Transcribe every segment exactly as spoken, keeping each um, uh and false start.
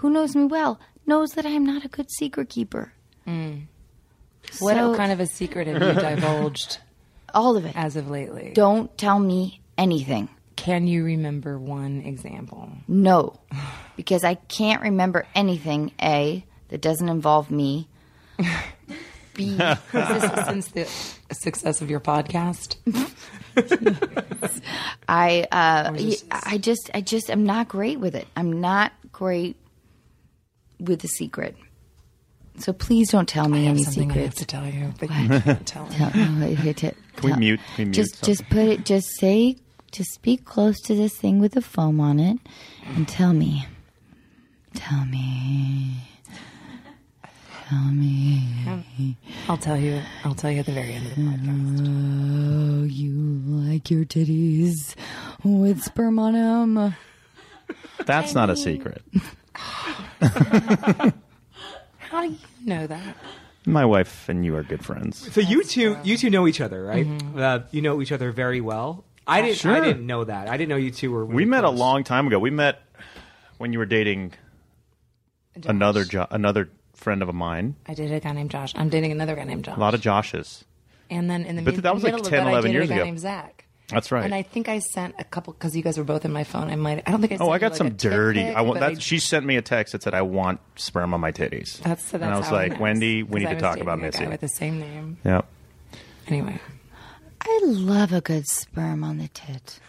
who knows me well, knows that I am not a good secret keeper. Mm. What So- kind of a secret have you divulged All of it. as of lately? Don't tell me anything. Can you remember one example? No, because I can't remember anything, A, that doesn't involve me. B, Is this since the success of your podcast? I uh, Or just- I just I just am not great with it. I'm not great with the secret. So please don't tell me I have any something I have secrets. to tell you, but you can't tell me. Tell- no, here, t- Can we tell- mute? Can we mute just something? just put it. Just say. Just speak close to this thing with the foam on it, and tell me. Tell me. Tell me. I'll tell you. I'll tell you at the very end of the podcast. Oh, you like your titties with sperm on them. That's not a secret. How do you know that? My wife and you are good friends. So you two, you two know each other, right? Uh, you know each other very well. I didn't. Sure. I didn't know that. I didn't know you two were. Really We met close. a long time ago. We met when you were dating Josh. another jo- another friend of mine. I dated a guy named Josh. I'm dating another guy named Josh. A lot of Joshes. And then in the But mid- that was like middle ten, of that, eleven I dated years a guy ago. named Zach. That's right. And I think I sent a couple because you guys were both in my phone. I might. I don't think I. Sent Oh, I you, got like, some a tit dirty. pic, I want but that. She sent me a text that said, "I want sperm on my titties." That's so. That's and I was how like, knows, "Wendy, we 'cause need I to was talk dating about a Missy." guy with the same name. Yeah. Anyway, I love a good sperm on the tit.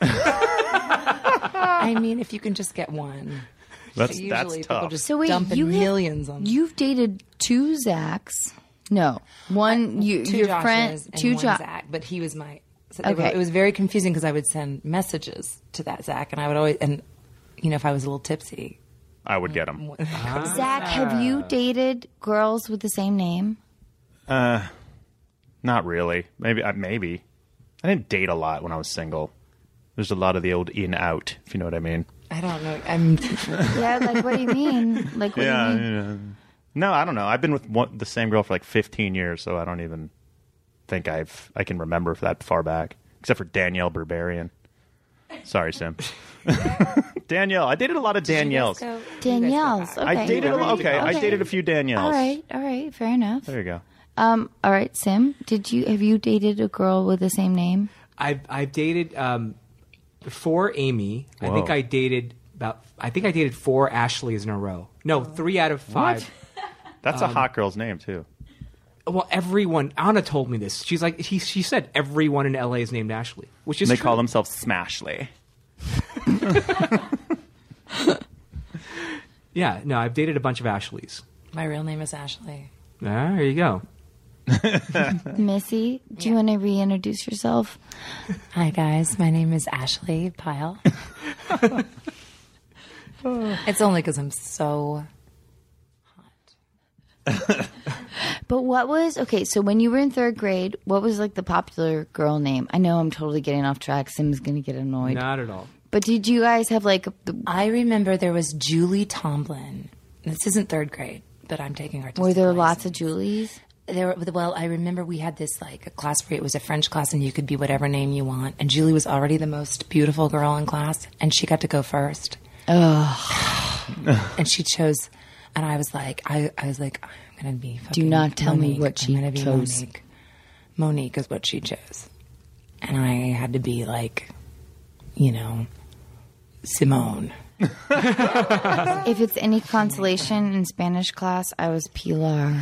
I mean, if you can just get one, That's usually that's people tough. just So wait, dump you have- millions on. You've dated two Zachs. No, one. You, two your Joshes friend, and two one Jo- Zach, but he was my. So they were- Okay. it was very confusing because I would send messages to that Zach, and I would always, and you know, if I was a little tipsy, I would get them. Zach, have you dated girls with the same name? Uh, not really. Maybe. Uh, maybe. I didn't date a lot when I was single. There's a lot of the old in out, if you know what I mean. I don't know. I'm. Yeah, like what do you mean? Like what Yeah, do you mean? yeah. No, I don't know. I've been with one, the same girl for like fifteen years, so I don't even think I've I can remember that far back, except for Danielle Berberian. Sorry, Sim. Danielle. I dated a lot of Danielles. Danielle's. Okay. I dated a lot. Okay, I Okay. dated a few Danielles. All right, all right, fair enough. There you go. Um, all right, Sim, did you have you dated a girl with the same name? I've I've dated um, before Amy. I Whoa. think I dated about. I think I dated four Ashleys in a row. No, three out of five. That's a hot girl's name too. Well, everyone. Anna told me this. She's like, he, she said everyone in L A is named Ashley, which is And they true. call themselves Smashley. Yeah, no, I've dated a bunch of Ashleys. My real name is Ashley. Ah, there you go. Missy, do you want to reintroduce yourself? Hi guys, my name is Ashley Pyle. It's only because I'm so hot. But what was okay? So when you were in third grade, what was like the popular girl name? I know I'm totally getting off track. Sim's gonna get annoyed. Not at all. But did you guys have like the, I remember there was Julie Tomlin. This isn't third grade, but I'm taking artistic were there license. lots of Julies? There, were- well, I remember we had this like a class where it was a French class, and you could be whatever name you want. And Julie was already the most beautiful girl in class, and she got to go first. Ugh. And she chose, and I was like, I, I was like, I'm gonna be. Do fucking not tell me Monique. what she I'm gonna be chose. Monique. Monique is what she chose, and I had to be like, you know, Simone. If it's any consolation in Spanish class, I was Pilar.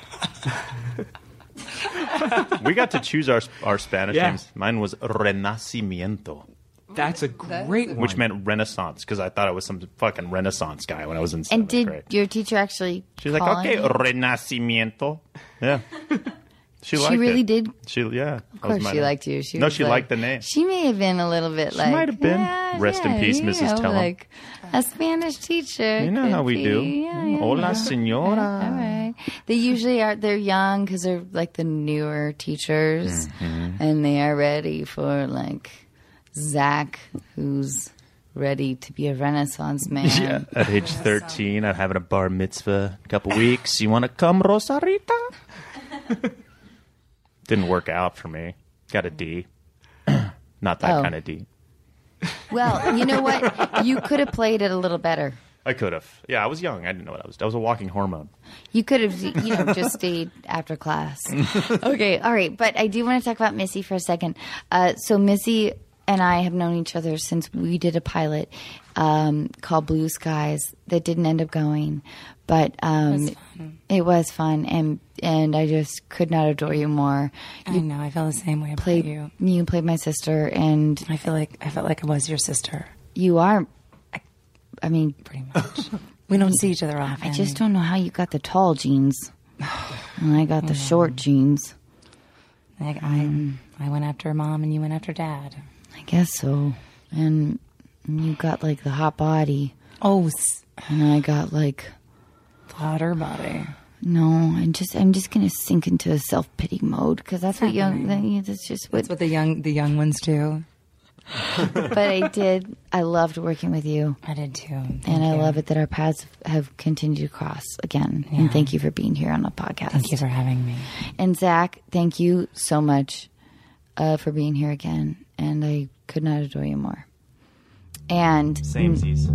We got to choose our our Spanish Yeah. names. Mine was Renacimiento, That's a great one. which meant Renaissance, because I thought it was some fucking Renaissance guy when I was in seventh And did grade. your teacher actually? She's like, call okay, you? Renacimiento. Yeah. She liked She really it. did. She yeah. Of course, she liked you. She no, was she like- liked the name. She may have been a little bit like. might have been. "Yeah, Rest in yeah, peace, you Missus know, Tellum." Like a Spanish teacher. You know could how we be- do. Yeah, yeah, Hola, yeah. señora. All right. They usually are. They're young because they're like the newer teachers, Mm-hmm. and they are ready for like Zach, who's ready to be a Renaissance man. Yeah. At age thirteen, I'm having a bar mitzvah in a couple weeks. You want to come, Rosarita? Didn't work out for me. Got a D. Not that Oh. kind of D. Well, you know what? You could have played it a little better. I could have. Yeah, I was young. I didn't know what I was. I was a walking hormone. You could have, you know, just stayed after class. Okay, all right. But I do want to talk about Missy for a second. Uh, so Missy and I have known each other since we did a pilot um, called Blue Skies that didn't end up going. But um, It was fun. it was fun, and and I just could not adore you more. I know. I feel the same way about Played you. you played my sister, and I feel like I felt like I was your sister, you are. I mean, pretty much. We don't see each other often. I just don't know how you got the tall jeans, and I got the short jeans. Like, I, I went after mom, and you went after dad. I guess so. And you got like the hot body, Oh, s- and I got like hotter body. no. I'm just I'm just gonna sink into a self pity mode because that's what young. happening. That's just what. That's what the young the young ones do. But I did. I loved working with you, I did too. Thank and I you. love it that our paths have continued to cross again. Yeah. And thank you for being here on the podcast. Thank you for having me. And Zach, thank you so much uh, for being here again. And I could not adore you more. And Samesies.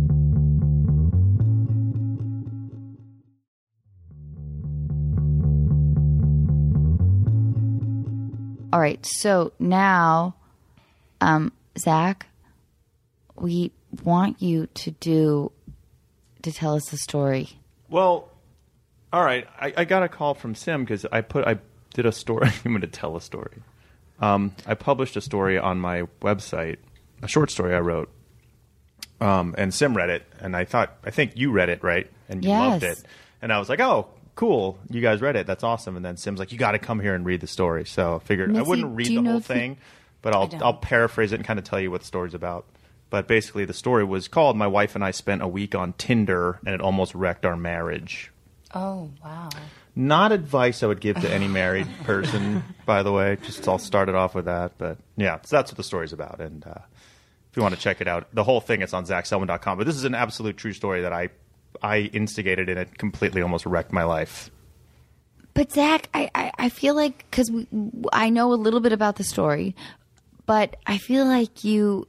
all right, so now, um, Zach, we want you to do to tell us the story. Well, all right. I, I got a call from Sim because I put I did a story. I'm going to tell a story. Um, I published a story on my website, a short story I wrote, um, and Sim read it, and I thought I think you read it, right? And you loved Yes. it, and I was like, oh, cool, you guys read it. That's awesome. And then Sim's like, you got to come here and read the story. So I figured I Missy, wouldn't read do you the know whole if you- thing, but I'll don't. I'll paraphrase it and kind of tell you what the story's about. But basically, the story was called "My Wife and I Spent a Week on Tinder, and it Almost Wrecked Our Marriage." Oh wow. Not advice I would give to any married person, by the way. Just I'll start it off with that. But yeah, so that's what the story's about. And uh, if you want to check it out, the whole thing, it's on zach selman dot com. But this is an absolute true story that I I instigated, and it completely almost wrecked my life. But Zach, I, I, I feel like, because I know a little bit about the story, but I feel like you,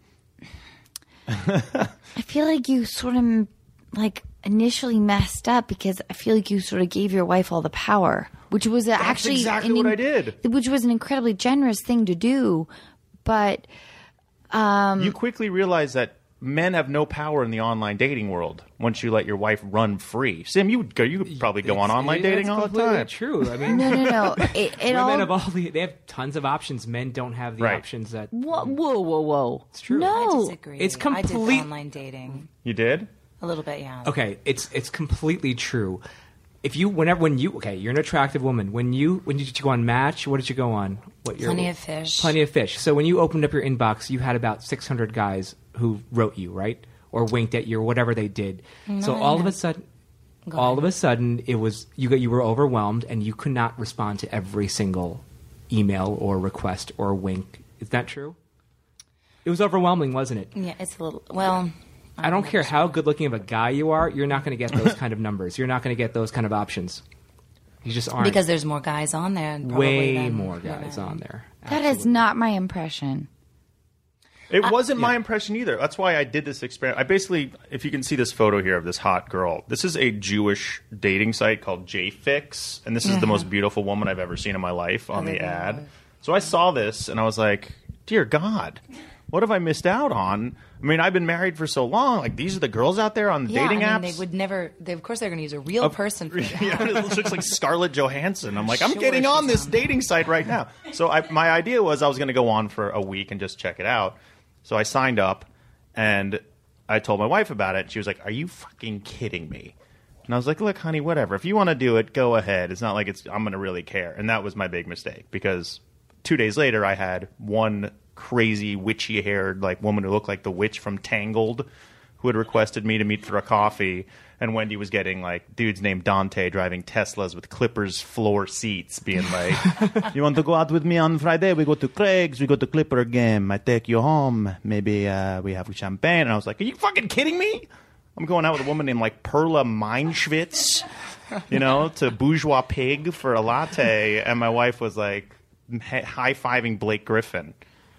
I feel like you sort of like initially messed up because I feel like you sort of gave your wife all the power, which was actually exactly an what in- I did. which was an incredibly generous thing to do. But Um, you quickly realize that men have no power in the online dating world once you let your wife run free. Sim, you would go. You could probably go on It's- online yeah, dating it's all the completely time. True. I mean, no, no, no. It, it women all. have all the, they have tons of options. Men don't have the Right. options that. Whoa, whoa, whoa, whoa! It's true. I No, disagree. It's I complete- did online dating You did? a little bit. Yeah. Okay, it's it's completely true. If you whenever when you okay, you're an attractive woman. When you when did you go on Match? What did you go on? What your- Plenty of Fish. Plenty of Fish. So when you opened up your inbox, you had about six hundred guys who wrote you, right? Or winked at you or whatever they did. so all of a sudden Go all ahead. of a sudden it was you got you were overwhelmed and you could not respond to every single email or request or wink. Is that true? It was overwhelming, wasn't it? Yeah, it's a little. Well, I don't care how good looking of a guy you are, you're not going to get those kind of numbers. You're not going to get those kind of options. You just aren't. because there's more guys on there. Probably way than more guys women. on there. that is not my impression. It wasn't my impression either. That's why I did this experiment. I basically, if you can see this photo here of this hot girl, this is a Jewish dating site called JFix, and this is the most beautiful woman I've ever seen in my life on the ad. So I saw this, and I was like, dear God, what have I missed out on? I mean, I've been married for so long. Like, these are the girls out there on the Yeah, dating I apps? mean, they would never. They, of course, they're going to use a real person for that. Yeah, it looks like Scarlett Johansson. I'm like, I'm Sure, getting she's on this on there. dating site right now. So I, my idea was I was going to go on for a week and just check it out. So I signed up, and I told my wife about it. She was like, are you fucking kidding me? And I was like, look, honey, whatever. If you want to do it, go ahead. It's not like it's I'm going to really care. And that was my big mistake, because two days later I had one crazy witchy-haired like woman who looked like the witch from Tangled who had requested me to meet for a coffee. And Wendy was getting, like, dudes named Dante driving Teslas with Clippers floor seats, being like, you want to go out with me on Friday? We go to Craig's, we go to Clipper game. I take you home. Maybe uh, we have champagne. And I was like, are you fucking kidding me? I'm going out with a woman named, like, Perla Meinschwitz, you know, to Bourgeois Pig for a latte. And my wife was, like, high-fiving Blake Griffin.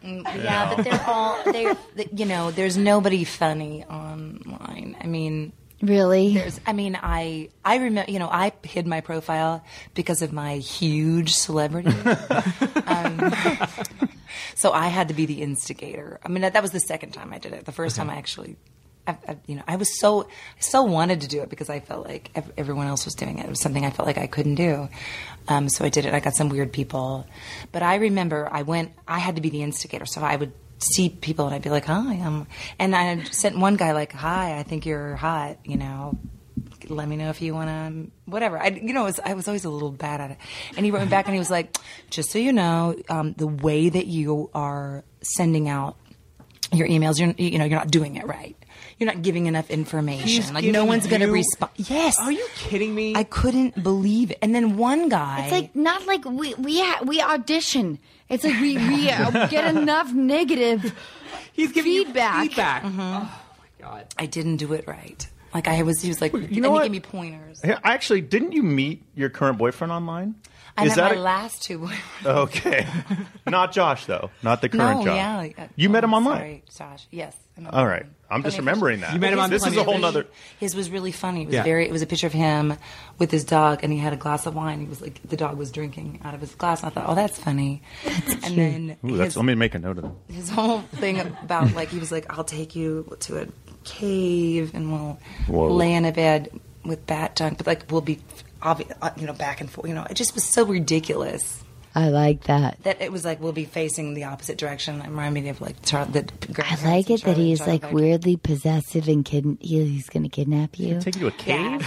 Yeah, but they're all they. You know, there's nobody funny online. I mean, Really? There's, I mean, I I remember, you know, I hid my profile because of my huge celebrity. um, so I had to be the instigator. I mean, that, that was the second time I did it. The first time I actually, I, I, you know, I was so, I so wanted to do it because I felt like ev- everyone else was doing it. It was something I felt like I couldn't do. Um, so I did it. I got some weird people. But I remember I went, I had to be the instigator. So I would see people and I'd be like, hi, I'm, and I sent one guy like, hi, I think you're hot, you know, let me know if you want to, whatever. I, you know, it was, I was always a little bad at it. And he wrote me back and he was like, just so you know, um, the way that you are sending out your emails, you're, you know, you're not doing it right. You're not giving enough information. He's like no giving one's going to you- respond. Yes. Are you kidding me? I couldn't believe it. And then one guy. It's like not like we we ha- we audition. It's like we we uh, get enough negative. He's giving feedback. you feedback. Oh my god. I didn't do it right. Like I was, he was like, You and know he what? gave me pointers. Yeah, actually, didn't you meet your current boyfriend online? I Is met that my a- last two boyfriends. Okay. Not Josh, though. Not the current No, Josh. yeah. like, uh, You met oh, him online? Sorry, Josh. Yes. I met All him. right. I'm just Okay. remembering that. You met him on This is Plenty a of whole Fish? nother... His was really funny. It was Yeah. very. It was a picture of him with his dog, and he had a glass of wine. He was like, the dog was drinking out of his glass. And I thought, oh, that's funny. and then Ooh, that's, his, let me make a note of that. his whole thing about like he was like, I'll take you to a cave and we'll Whoa. lay in a bed with bat dung, but like we'll be, obvi- uh, you know, back and forth. You know, it just was so ridiculous. I like that. That it was like we'll be facing the opposite direction. It reminded me of like Char- the I like it that he's like weirdly possessive and kid- he's going to kidnap you. Take you to a cave?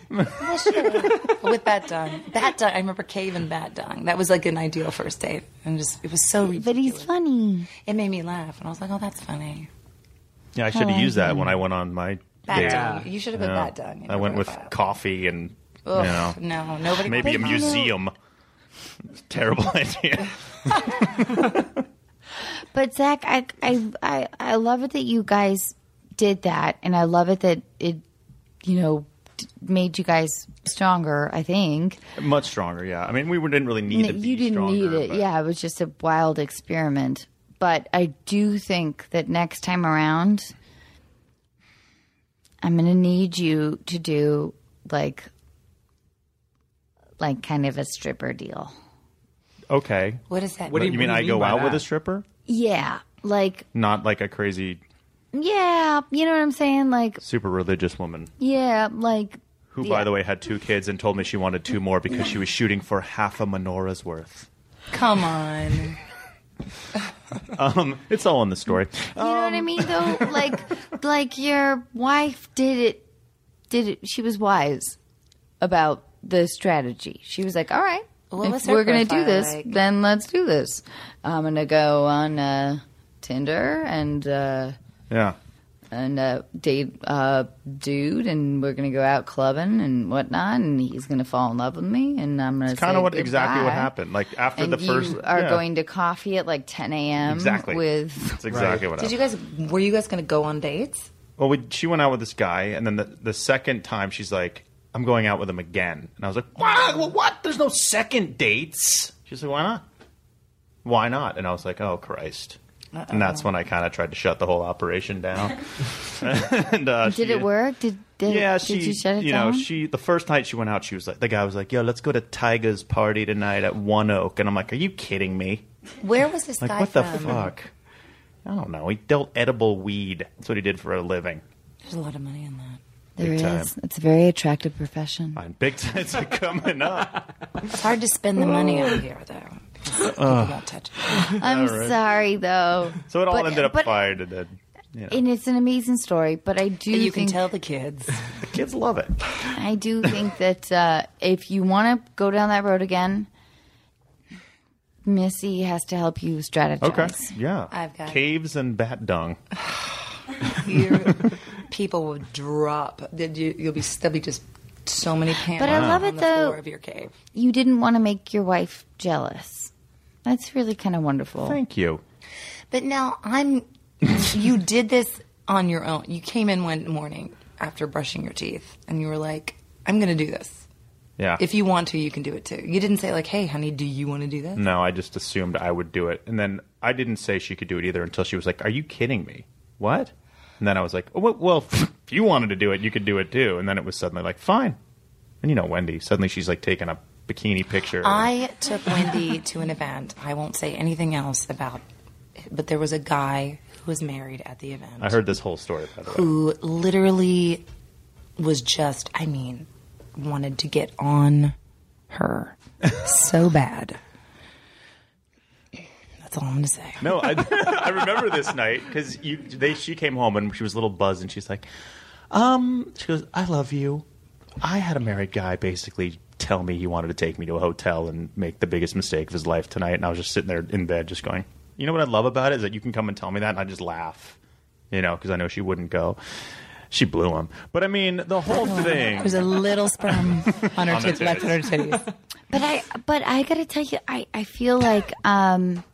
with bat dung. Bat dung. I remember cave and bat dung. That was like an ideal first date, and just it was so ridiculous. But he's funny. It made me laugh, and I was like, "Oh, that's funny." Yeah, I should have used that when I went on my Bat date. dung. You should have put Yeah. bat dung. in I your went with profile. coffee and, Ugh, you know, no, nobody. maybe a wants- museum. Terrible idea. But Zach, I, I I I love it that you guys did that, and I love it that it, you know, d- made you guys stronger. I think Much stronger, yeah. I mean, we didn't really need to be you didn't stronger, need it. but- Yeah, it was just a wild experiment. But I do think that next time around, I'm going to need you to do like, like kind of a stripper deal. Okay. What is that? What do You mean what do I you go mean by out with that? a stripper? Yeah, like Not like a crazy, yeah, you know what I'm saying? Like super religious woman yeah, like who, yeah. by the way, had two kids and told me she wanted two more because she was shooting for half a menorah's worth. Come on. Um, it's all in the story. You know what I mean, though? Like, like your wife did it. Did it? She was wise about the strategy. She was like, "All right, What was if her we're gonna do profile this, like? then let's do this. I'm gonna go on uh, Tinder and uh, Yeah. and uh, date a dude, and we're gonna go out clubbing and whatnot, and he's gonna fall in love with me, and I'm gonna It's kind say of what exactly what goodbye. happened. Like after And the first, you are yeah. going to coffee at like ten a.m. Exactly. with That's exactly what Did happened. you guys? Were you guys going to go on dates? Well, we, she went out with this guy, and then the, the second time she's like, "I'm going out with him again," and I was like, "What? Well, what? There's no second dates." She's like, "Why not? Why not?" And I was like, "Oh Christ!" Uh-oh. And that's when I kind of tried to shut the whole operation down. and, uh, Did she- it work? Did did, Yeah, did she. you shut it you down? know, she. The first night she went out, she was like, the guy was like, "Yo, let's go to Tyga's party tonight at One Oak," and I'm like, "Are you kidding me? Where was this Like, guy what the from? fuck?" I don't know. He dealt edible weed. That's what he did for a living. There's a lot of money in that. There big is. time. It's a very attractive profession. Fine, big times are coming up. It's hard to spend the money out here, though. because People won't touch it. I'm All right. sorry, though. So it all But- ended up but- fired, and then you know, And it's an amazing story, but I do You think can tell the kids. the kids love it. I do think that uh, if you want to go down that road again, Missy has to help you strategize. Okay, yeah. I've got it. caves and bat dung. Your people will drop. Did you? You'll be. There'll be just so many panels. But I love on it, the though. floor of your cave. You didn't want to make your wife jealous. That's really kind of wonderful. Thank you. But now I'm. You did this on your own. You came in one morning after brushing your teeth, and you were like, "I'm going to do this. Yeah. If you want to, you can do it too." You didn't say like, "Hey, honey, do you want to do this?" No, I just assumed I would do it, and then I didn't say she could do it either until she was like, "Are you kidding me? What?" And then I was like, "Oh well, well if if you wanted to do it, you could do it too. And then it was suddenly like, fine. And you know, Wendy, suddenly she's like taking a bikini picture. I took Wendy to an event. I won't say anything else about it, but there was a guy who was married at the event. I heard this whole story, by the way. Who literally was just, I mean, wanted to get on her so bad. That's all I'm going to say. No, I, I remember this night because you, they, she came home and she was a little buzzed and she's like, um, she goes, I love you. I had a married guy basically tell me he wanted to take me to a hotel and make the biggest mistake of his life tonight. And I was just sitting there in bed just going, you know what I love about it is that you can come and tell me that and I just laugh, you know, because I know she wouldn't go. She blew him. But I mean, the whole thing. There's a little sperm on her On the tit- left on her titties. But I, but I gotta tell you, I, I feel like, um,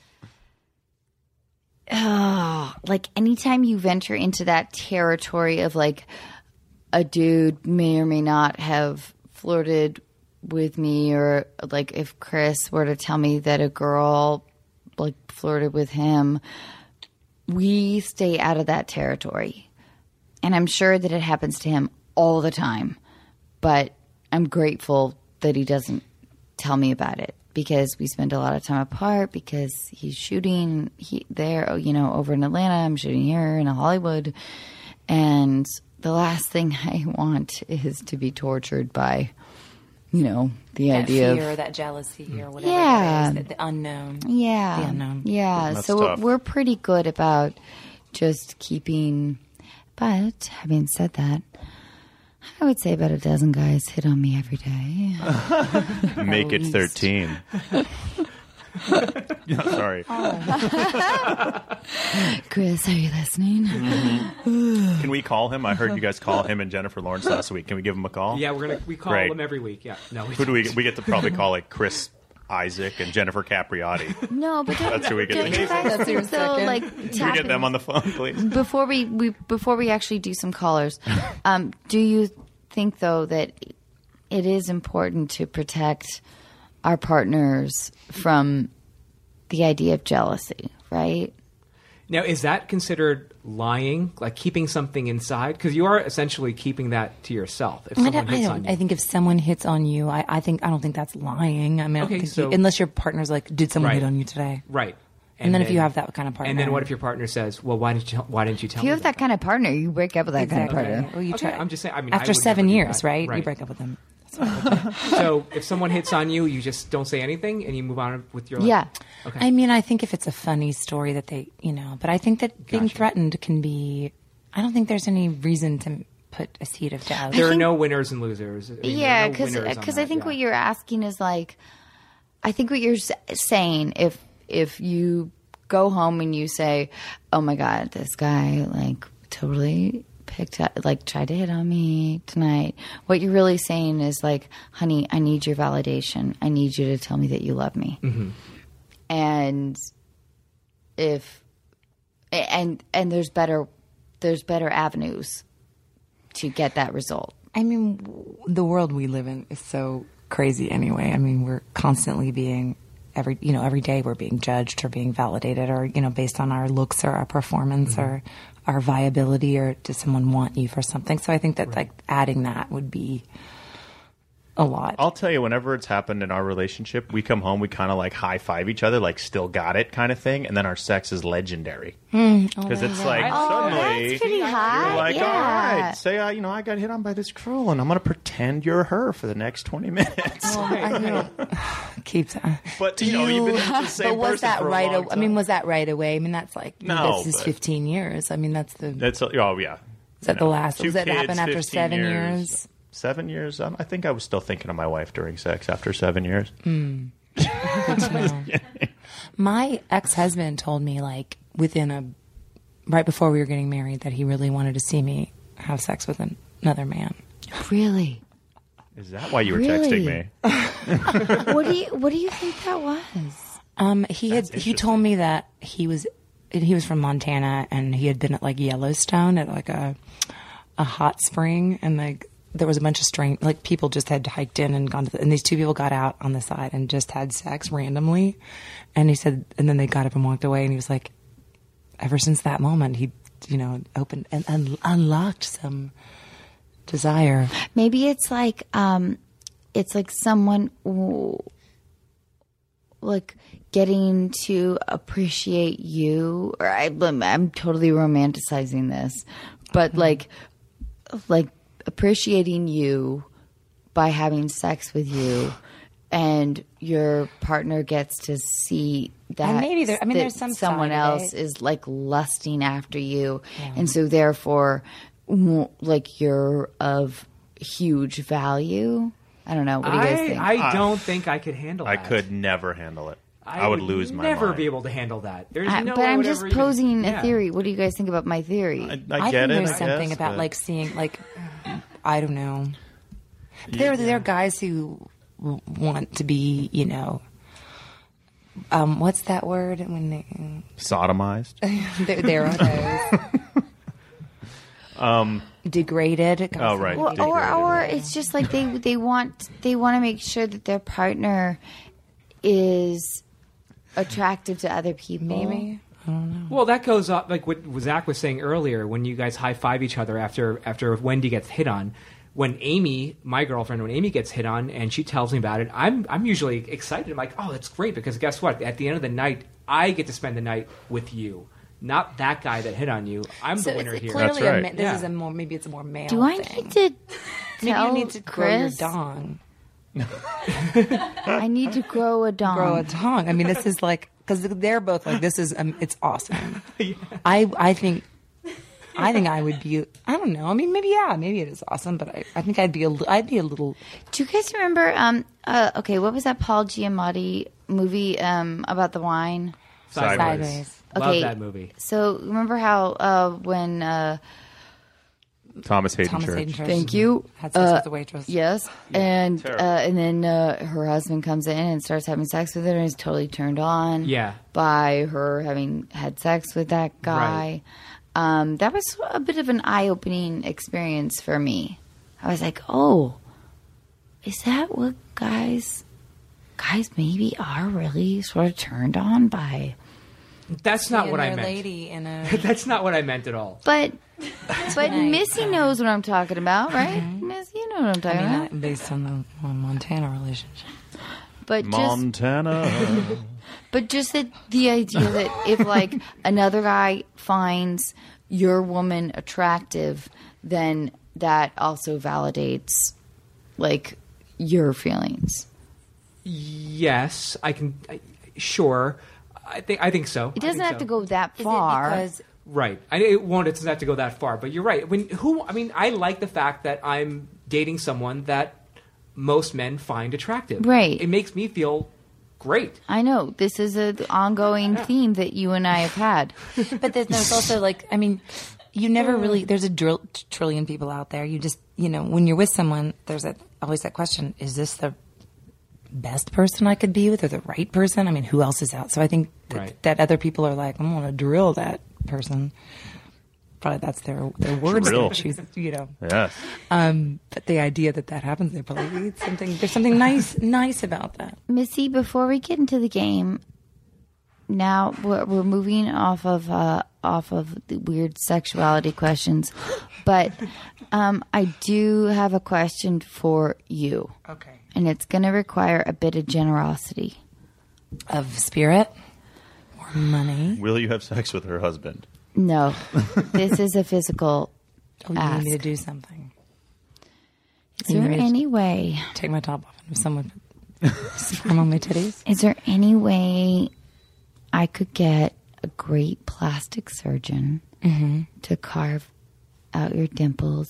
oh, like anytime you venture into that territory of like a dude may or may not have flirted with me, or like if Chris were to tell me that a girl like flirted with him, we stay out of that territory. And I'm sure that it happens to him all the time, but I'm grateful that he doesn't tell me about it because we spend a lot of time apart because he's shooting he, there, you know, over in Atlanta. I'm shooting here in Hollywood. And the last thing I want is to be tortured by, you know, the That idea fear, of that jealousy, or whatever Yeah. it is, the, the unknown. Yeah. The unknown. Yeah. That's so tough. we're pretty good about just keeping. But having said that, I would say about a dozen guys hit on me every day. Make it least. thirteen. Yeah, sorry. Chris, are you listening? Can we call him? I heard you guys call him and Jennifer Lawrence last week. Can we give him a call? Yeah, we're gonna we call Great. them every week. Yeah, no, we Who do we don't. we get to probably call like Chris Isaac and Jennifer Capriati? No, but don't, That's who we get don't to you choose. guys think so? Like Can we tap get them in- on the phone, please? before we, we before we actually do some callers. Um, do you think though that it is important to protect our partners from the idea of jealousy, right? Now, is that considered lying, like keeping something inside? Because you are essentially keeping that to yourself. If I, someone don't, I, hits don't, on I you, think if someone hits on you, I, I think I don't think that's lying. I mean, I don't Okay, think so- you, unless your partner's like, "Did someone Right. hit on you today?" right? And, then, if you have that kind of partner, and then what if your partner says, "Well, why didn't you? Why didn't you tell If you me?" have that kind of partner, you break up with that exactly. kind of partner. Well, you Okay, try. I'm just saying- I mean, I after would seven never do years, that. right? You Right. break up with them. So if someone hits on you, you just don't say anything and you move on with your life. Yeah. Okay. I mean, I think if it's a funny story that they, you know, but I think that being Gotcha. threatened can be. I don't think there's any reason to put a seed of doubt. there are think- no winners and losers. I mean, there are Yeah, no because winners on I that, think yeah. what you're asking is like, I think what you're s- saying if if you go home and you say, "Oh my God, this guy like totally picked up, like tried to hit on me tonight," what you're really saying is like, "Honey, I need your validation. I need you to tell me that you love me." Mm-hmm. And if and and there's better there's better avenues to get that result. I mean, w- the world we live in is so crazy anyway. I mean, we're constantly being every, you know, every day we're being judged or being validated or, you know, based on our looks or our performance or our viability, or does someone want you for something? So I think that like adding that would be a lot. I'll tell you, whenever it's happened in our relationship, we come home, we kind of like high five each other, like still got it kind of thing, and then our sex is legendary because it's like Oh, suddenly that's pretty hot. you're like, yeah. all right, say, uh, you know, I got hit on by this girl, and I'm gonna pretend you're her for the next twenty minutes. I know. Keeps. Uh, But you know, you've been with the same but was person that for a right? long a- I mean, time. was that right away? I mean, that's like No, this is but- fifteen years. I mean, that's the. It's oh yeah. Is that You the know, last? two Was that kids, happen after fifteen seven years? Seven years. Um, I think I was still thinking of my wife during sex after seven years. Good to know. My ex-husband told me, like, within a right before we were getting married, that he really wanted to see me have sex with an, another man. Really? Is that why you were Really? texting me? What do you what do you think that was? Um, he had That's he told me that he was he was from Montana and he had been at like Yellowstone at like a a hot spring, and like there was a bunch of strange like people just had hiked in and gone to the, and these two people got out on the side and just had sex randomly, and he said, and then they got up and walked away, and he was like, ever since that moment, he, you know, opened and un- unlocked some desire. Maybe it's like um, it's like someone w- like getting to appreciate you. Or I, I'm totally romanticizing this, but like like appreciating you by having sex with you, and your partner gets to see that. And maybe there- I mean, that there's some someone side of else it. is like lusting after you, Yeah. and so therefore, w- like you're of huge value. I don't know. What do you guys I, think? I don't think I could handle I that. could never handle it. I, would lose my never mind. be able to handle that. There's I- no but way I I'm would just ever even- posing a yeah. theory. What do you guys think about my theory? I, I, I get think it. there's I something guess, about but- like seeing like I don't know. There there are guys who w- want to be, you know, um, what's that word when they, sodomized. there, there are those. um, degraded. Oh, right. Well, or Degraded, or yeah. it's just like they they want they want to make sure that their partner is attractive to other people. Maybe. Well, that goes up like what Zach was saying earlier when you guys high five each other after after Wendy gets hit on. When Amy, my girlfriend, when Amy gets hit on and she tells me about it, I'm I'm usually excited. I'm like, oh, that's great because guess what? At the end of the night, I get to spend the night with you, not that guy that hit on you. I'm So the winner it's here. clearly That's a right. ma- this Yeah. is a more maybe it's a more male. Do I thing. need to Maybe tell you need to grow your Chris? dong. I need to grow a dong. Grow a dong. I mean, this is like because they're both like this is um, it's awesome. I I think I think I would be. I don't know. I mean, maybe yeah, maybe it is awesome, but I, I think I'd be a li- I'd be a little. Do you guys remember? Um. Uh. Okay. What was that Paul Giamatti movie? Um. About the wine. Sideways. Sideways. Love Okay. that movie. So remember how uh when uh Thomas Hayden Thomas Church. Hayden Church Thank you. had sex Uh, with the waitress. yes, and uh, terrible. and then uh, her husband comes in and starts having sex with her and is totally turned on. Yeah. by her having had sex with that guy. Um, that was a bit of an eye-opening experience for me. I was like, oh, is that what guys guys maybe are really sort of turned on by? That's not what I Seeing their meant. lady in a. That's not what I meant at all. But but Nice. Missy knows what I'm talking about, right? Missy, you know what I'm talking I mean, about. uh, based on the on Montana relationship. But just Montana. but just that the idea that if like another guy finds your woman attractive, then that also validates like your feelings. Yes, I can. I, sure, I think I think so. It doesn't have to go that Is far. it because Right. I, it won't. It doesn't have to go that far. But you're right. When who? I mean, I like the fact that I'm dating someone that most men find attractive. Right. It makes me feel great. I know this is an ongoing theme that you and I have had. But there's, there's also like, I mean, you never really. There's a drill, trillion people out there. You just, you know, when you're with someone, there's that always that question: is this the best person I could be with, or the right person? I mean, who else is out? So I think that, Right. that other people are like, I'm going to drill that person. Probably that's their their words. Drill. They choose, you know. Yes. Um, but the idea that that happens, they probably it's something. There's something nice nice about that. Missy, before we get into the game, now we're, we're moving off of uh, off of the weird sexuality questions, but um, I do have a question for you, Okay. and it's going to require a bit of generosity. Of spirit or money. Will you have sex with her husband? No, this is a physical Oh, you ask. need me to do something. Is You there need me to- any way? Take my top off and if someone sperm on my titties. Is there any way I could get a great plastic surgeon to carve out your dimples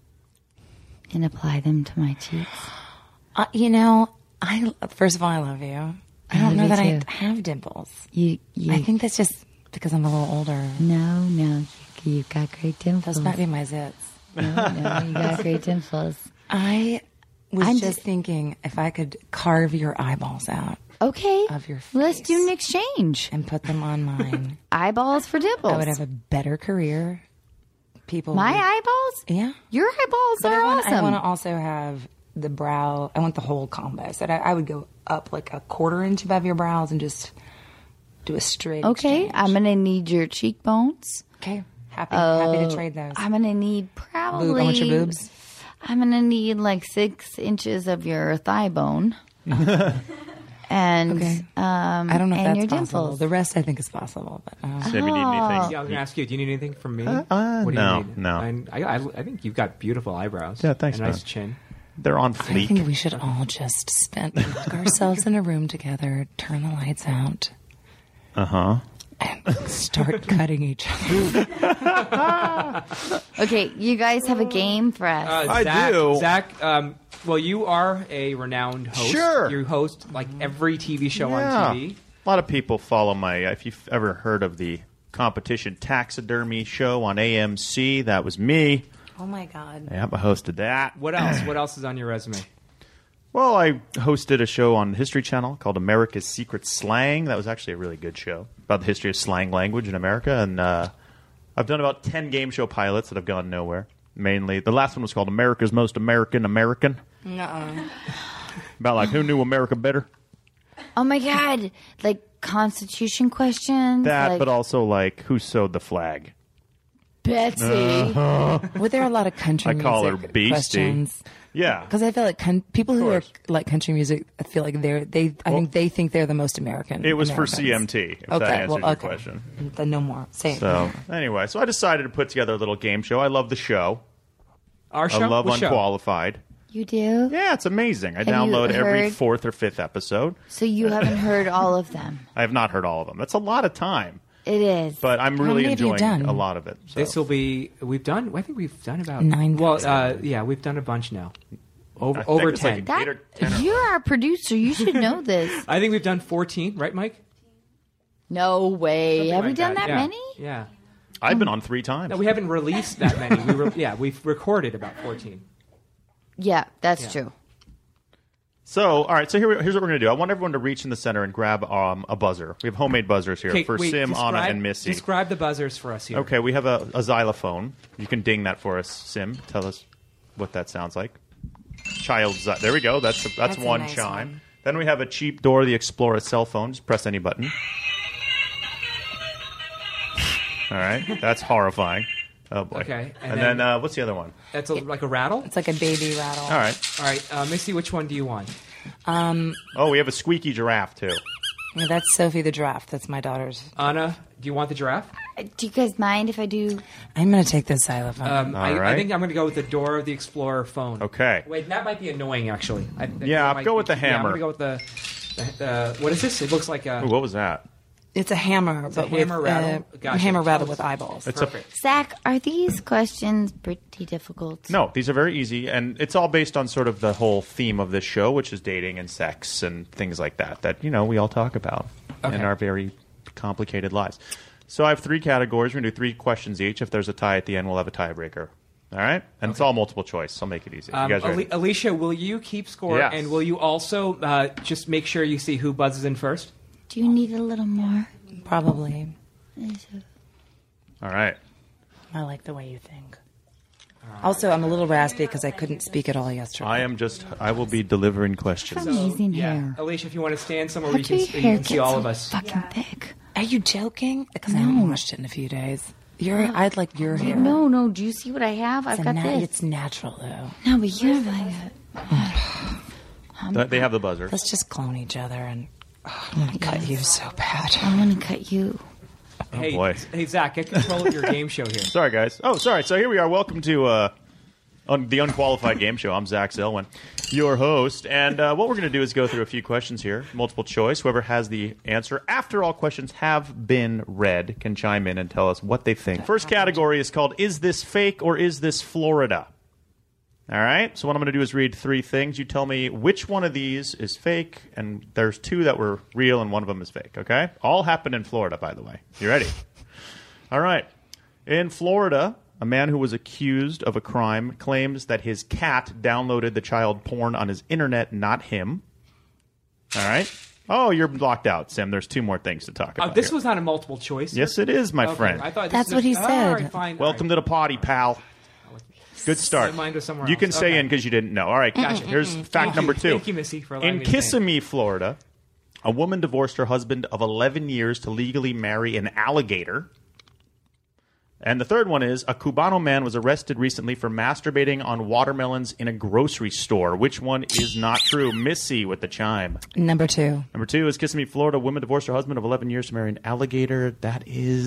and apply them to my cheeks? Uh, you know, I first of all, I love you. I don't love know you that I too. have dimples. You, you I think that's just because I'm a little older. no, no, you, you've got great dimples. Those might be my zits. no, no, you got great dimples. I was I'm just d- thinking if I could carve your eyeballs out Okay, Of your let's face. do an exchange. and put them on mine, Eyeballs for dimples. I would have a better career. People, my would- eyeballs. yeah. Your eyeballs But are I want, awesome. I want to also have the brow. I want the whole combo. So that I, I would go up like a quarter inch above your brows and just Do a straight Okay, exchange. I'm gonna need your cheekbones. Okay. Happy, happy to trade those. I'm gonna need probably. Boob, I want your boobs. I'm gonna need like six inches of your thigh bone. And Okay. um, I don't know if and that's your possible. dimples. The rest I think is possible, but uh, Sim, you need anything? Yeah, I was going to ask you, do you need anything from me? uh, what do no, you need? no. And I, I, I think you've got beautiful eyebrows. Yeah, thanks, A nice man. chin. They're on I fleek. think we should all just spend lock ourselves in a room together, turn the lights out, Uh huh. and start cutting each other. Okay, you guys have a game for us. Uh, I Zach, do. Zach, um, well, you are a renowned host. Sure. You host like every T V show Yeah. on T V. A lot of people follow my. If you've ever heard of the competition taxidermy show on A M C, that was me. Oh my God. Yeah, I hosted that. What else? What else is on your resume? Well, I hosted a show on the History Channel called America's Secret Slang. That was actually a really good show about the history of slang language in America. And uh, I've done about ten game show pilots that have gone nowhere. Mainly, the last one was called America's Most American American. Nuh-uh. About like who knew America better. Oh my God! Like Constitution questions. That, like, but also like who sewed the flag. Betsy. Were there a lot of country I call her music Beastie. questions? Yeah. Because I feel like con- people who are course. like country music, I feel like they're they. I think they think they're the most American. It was for Americans. C M T, if Okay, that answers well, your okay. question. Then no more. Say it. So anyway, so I decided to put together a little game show. I love the show. Our show. I love What show? Unqualified. You do? Yeah, it's amazing. I Have you download every heard- fourth or fifth episode. So you haven't heard all of them. I have not heard all of them. That's a lot of time, It is. but I'm How really many have you enjoying done? a lot of it. So. This will be. We've done. I think we've done about Nine Well, thousand. uh, yeah, we've done a bunch now. Over I think over it's like ten. a- that, eight or ten or- you're our producer. You should know this. I think we've done fourteen. Right, Mike? No way. Something Have we like done that, yeah. many? Yeah. I've been on three times. No, we haven't released that many. We were, yeah, we've recorded about fourteen. Yeah, that's Yeah. true. So, all right. So here, we- here's what we're gonna do. I want everyone to reach in the center and grab um, a buzzer. We have homemade buzzers here Okay, for wait, Sim, describe, Anna, and Missy. Describe the buzzers for us here. Okay, we have a, a xylophone. You can ding that for us, Sim. Tell us what that sounds like. Child, zy- there we go. That's that's, That's a one nice chime. one. Then we have a cheap Dora the Explorer cell phone. Just press any button. All right, that's horrifying. Oh boy. Okay, and, and then, then- uh, what's the other one? That's a, like a rattle. It's like a baby rattle. All right. All right, uh, Missy, which one do you want? Oh, we have a squeaky giraffe too. Yeah, that's Sophie the giraffe. That's my daughter's. Anna, do you want the giraffe? Do you guys mind if I do? I'm going to take this xylophone. Um, I, All right. I think I'm going to go with the Dora the Explorer phone. Okay. Wait, that might be annoying, actually. I, think Yeah, that I'll might go be- with the Yeah, I'm hammer. going to go with the, the, the. What is this? It looks like a. Ooh, what was that? it's a hammer, but a hammer with rattle? uh, Gotcha. hammer rattle with eyeballs. It's a Perfect. Zach, are these questions pretty difficult? No, these are very easy, and it's all based on sort of the whole theme of this show, which is dating and sex and things like that, that, you know, we all talk about Okay. in our very complicated lives. So I have three categories. We're going to do three questions each. If there's a tie at the end, we'll have a tiebreaker. All right? And it's all multiple choice, so I'll make it easy. Um, you guys ready? Ali- Alicia, will you keep score? Yes. And will you also uh, just make sure you see who buzzes in first? Do you need a little more? Probably. All right. I like the way you think. Also, I'm a little raspy because I couldn't speak at all yesterday. I am just, I will be delivering questions. Amazing hair. Alicia, if you want to stand somewhere How where you do can, your you hair can see get all so of us. fucking thick? Are you joking? Because I haven't washed it in a few days. Your, I'd like your hair. No, no. Do you see what I have? I've It's, a got na- this. it's natural, though. No, but you have like a... Th- They have the buzzer. Let's just clone each other, and oh, I'm going to cut you so bad. I'm going to cut you. Hey, boy. hey, Zach, get control of your game show here. Sorry, guys. Oh, sorry. So here we are. Welcome to uh, un- the Unqualified Game Show. I'm Zach Selwyn, your host. And uh, what we're going to do is go through a few questions here, multiple choice. Whoever has the answer after all questions have been read can chime in and tell us what they think. First category is called Is This Fake or Is This Florida? All right. So what I'm going to do is read three things. You tell me which one of these is fake, and there's two that were real, and one of them is fake. Okay. All happened in Florida, by the way. You ready? All right. In Florida, a man who was accused of a crime claims that his cat downloaded the child porn on his internet, not him. All right. Oh, you're locked out, Sim. There's two more things to talk Uh, about. this here. was not a multiple choice. Yes, it is, my Okay, friend. I thought this That's was what he a- all said. right, fine, Welcome to the potty, pal. Good start. Mine was somewhere You else. can stay Okay. in because you didn't know. All right, Gotcha. Here's fact Thank number you. two. Thank you, Missy, for allowing In me to stay in. Kissimmee, Florida, A woman divorced her husband of eleven years to legally marry an alligator. And the third one is, a Cubano man was arrested recently for masturbating on watermelons in a grocery store. Which one is not true? Missy with the chime. Number two. Number two is Kissimmee, Florida. Woman divorced her husband of eleven years to marry an alligator. That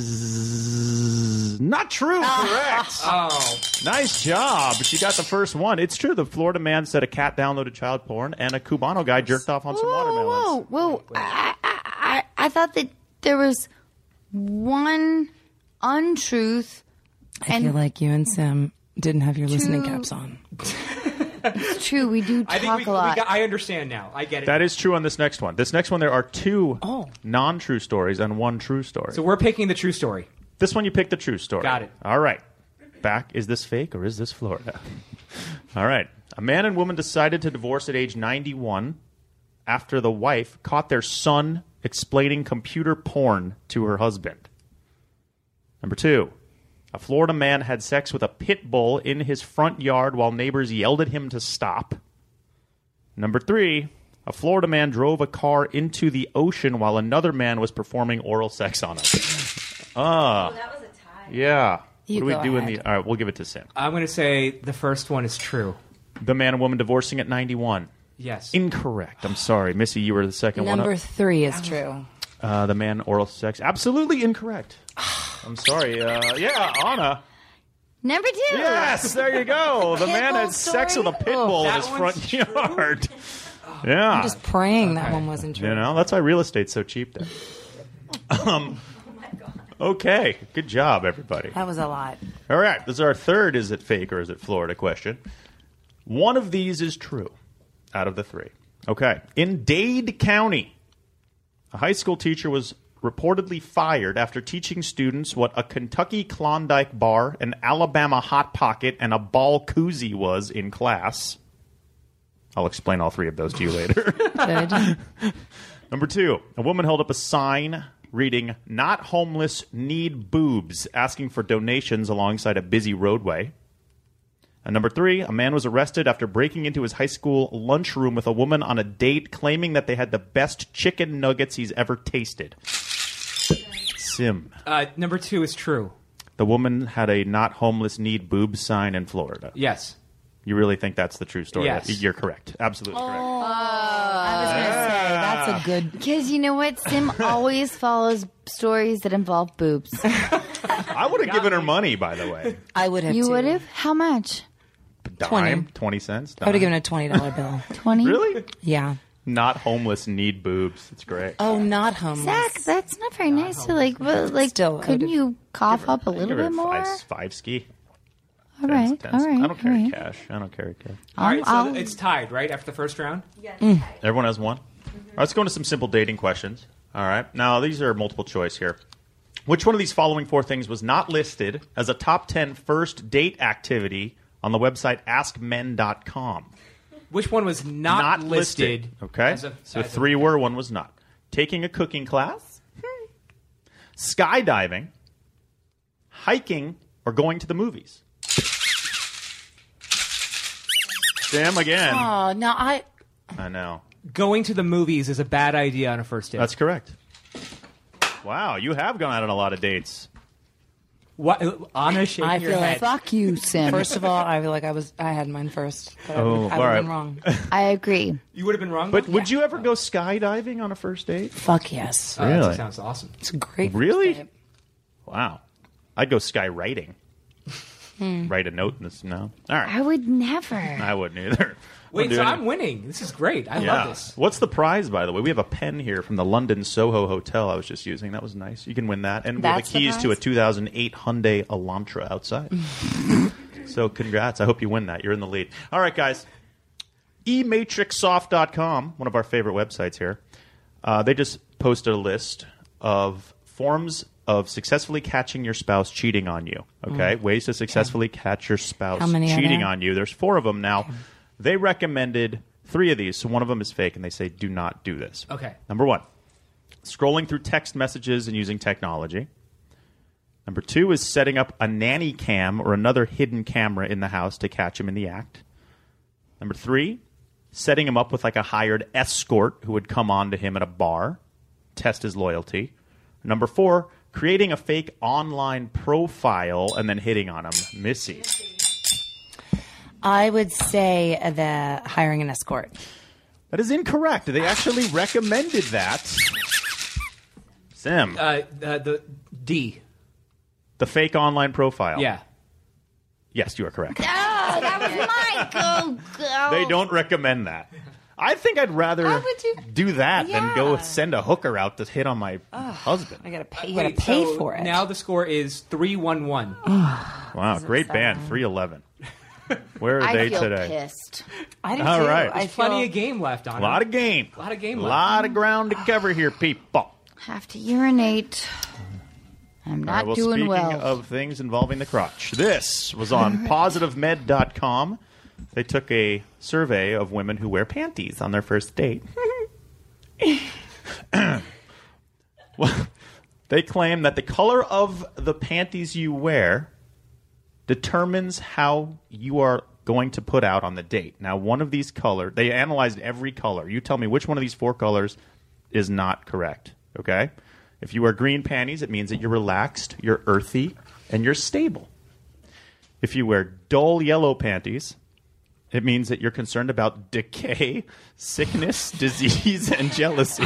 is not true. Correct. Oh. Nice job. She got the first one. It's true. The Florida man said a cat downloaded child porn, and a Cubano guy jerked off on some watermelons. Whoa, whoa! I, I, I, I thought that there was one untruth. I And feel like you and Sim didn't have your listening two- caps on. It's true. We do I talk think we, a lot. we got, I understand now. I get it. That is true on this next one. This next one, there are two Oh. non-true stories and one true story. So we're picking the true story. This one, you picked the true story. Got it. All right. Back. Is this fake or is this Florida? All right. A man and woman decided to divorce at age ninety-one after the wife caught their son explaining computer porn to her husband. Number two. A Florida man had sex with a pit bull in his front yard while neighbors yelled at him to stop. Number three. A Florida man drove a car into the ocean while another man was performing oral sex on it. Ah. that was a tie. Yeah. You what do go we do in ahead. the? All right, we'll give it to Sam. I'm going to say the first one is true. The man and woman divorcing at ninety-one. Yes. Incorrect. I'm sorry, Missy. You were the second Number one. Up. three is true. Uh, the man oral sex. Absolutely incorrect. I'm sorry. Uh, yeah, Anna. Number two. Yes, there you go. The Pit man bull had sex with story? a pit bull in that his one's front true? yard. Yeah. I'm just praying that Okay. one wasn't true. You know, that's why real estate's so cheap there. Um, okay. Good job, everybody. That was a lot. All right, this is our third is it fake or is it Florida question. One of these is true out of the three. Okay. In Dade County, a high school teacher was reportedly fired after teaching students what a Kentucky Klondike bar, an Alabama Hot Pocket, and a ball koozie was in class. I'll explain all three of those to you later. Good. Number two, a woman held up a sign reading, "Not homeless, need boobs," asking for donations alongside a busy roadway. And number three, a man was arrested after breaking into his high school lunchroom with a woman on a date, claiming that they had the best chicken nuggets he's ever tasted. Sim. Uh, number two is true. The woman had a "not homeless, need boobs" sign in Florida. Yes. You really think that's the true story? Yes. You're correct. Absolutely correct. I was going to say, that's a good... Because you know what? Sim always follows stories that involve boobs. I would have given her money, by the way. I would have, You too. would have? How much? Dime, twenty. twenty cents. I would have dime. given a twenty dollar bill. twenty? Really? Yeah. Not homeless, need boobs. It's great. Oh, not homeless. Zach, that's not very nice to like, but like, Still, I couldn't would've- you cough up a Give little her bit more? Five, five ski. All Tens, right, tens. all right. I don't carry all right. cash. I don't carry cash. All right, so I'll- it's tied, right, after the first round? Everyone has one? All right, let's go into some simple dating questions. All right. Now, these are multiple choice here. Which one of these following four things was not listed as a top ten first date activity on the website ask men dot com? Which one was not, listed? Okay. as a- so as a- three were, one was not. Taking a cooking class, skydiving, hiking, or going to the movies. Sam again. Oh, no, I... I know. Going to the movies is a bad idea on a first date. That's correct. Wow, you have gone out on a lot of dates. What, Anna shaking I your feel head. like- Fuck you, Sim. First of all, I feel like I was I had mine first. But I Oh, would, I all would right. have been wrong. I agree. You would have been wrong. But though? would you ever go skydiving on a first date? Fuck yes. Oh, that Really? sounds awesome. It's a great first Really? date. Wow. I'd go skywriting. Write a note in this. No. All right. I would never. I wouldn't either. Wait, We'll do so it. I'm winning. This is great. I Yeah. love this. What's the prize, by the way? We have a pen here from the London Soho Hotel I was just using. That was nice. You can win that. And we have That's the the keys to a prize? two thousand eight Hyundai Elantra outside. So congrats. I hope you win that. You're in the lead. All right, guys. e matrix soft dot com, one of our favorite websites here, uh, they just posted a list of forms of successfully catching your spouse cheating on you. Okay? Ways to successfully catch your spouse How many are cheating there? on you. There's four of them now. They recommended three of these, so one of them is fake, and they say do not do this. Okay. Number one, scrolling through text messages and using technology. Number two is setting up a nanny cam or another hidden camera in the house to catch him in the act. Number three, setting him up with like a hired escort who would come on to him at a bar, test his loyalty. Number four, creating a fake online profile and then hitting on him. Missy. I would say the hiring an escort. That is incorrect. They actually recommended that. Sim. Uh, the, the D. The fake online profile. Yeah. Yes, you are correct. Oh, that was my go go. They don't recommend that. I think I'd rather How would you- do that than go Yeah. send a hooker out to hit on my husband. I gotta pay. You gotta Wait, pay so for it. Now the score is three one one. Wow, great sad. band, three eleven. Where are I they feel today? pissed. I do All too. right. I There's feel, plenty of game left on A it. lot of game. A lot of game A left. lot of ground to cover here, people. Have to urinate. I'm All not right, well, doing speaking well. of things involving the crotch, this was on positive med dot com. They took a survey of women who wear panties on their first date. Well, they claim that the color of the panties you wear determines how you are going to put out on the date. Now, one of these colors, they analyzed every color. You tell me which one of these four colors is not correct, okay? If you wear green panties, it means that you're relaxed, you're earthy, and you're stable. If you wear dull yellow panties, it means that you're concerned about decay, sickness, disease, and jealousy.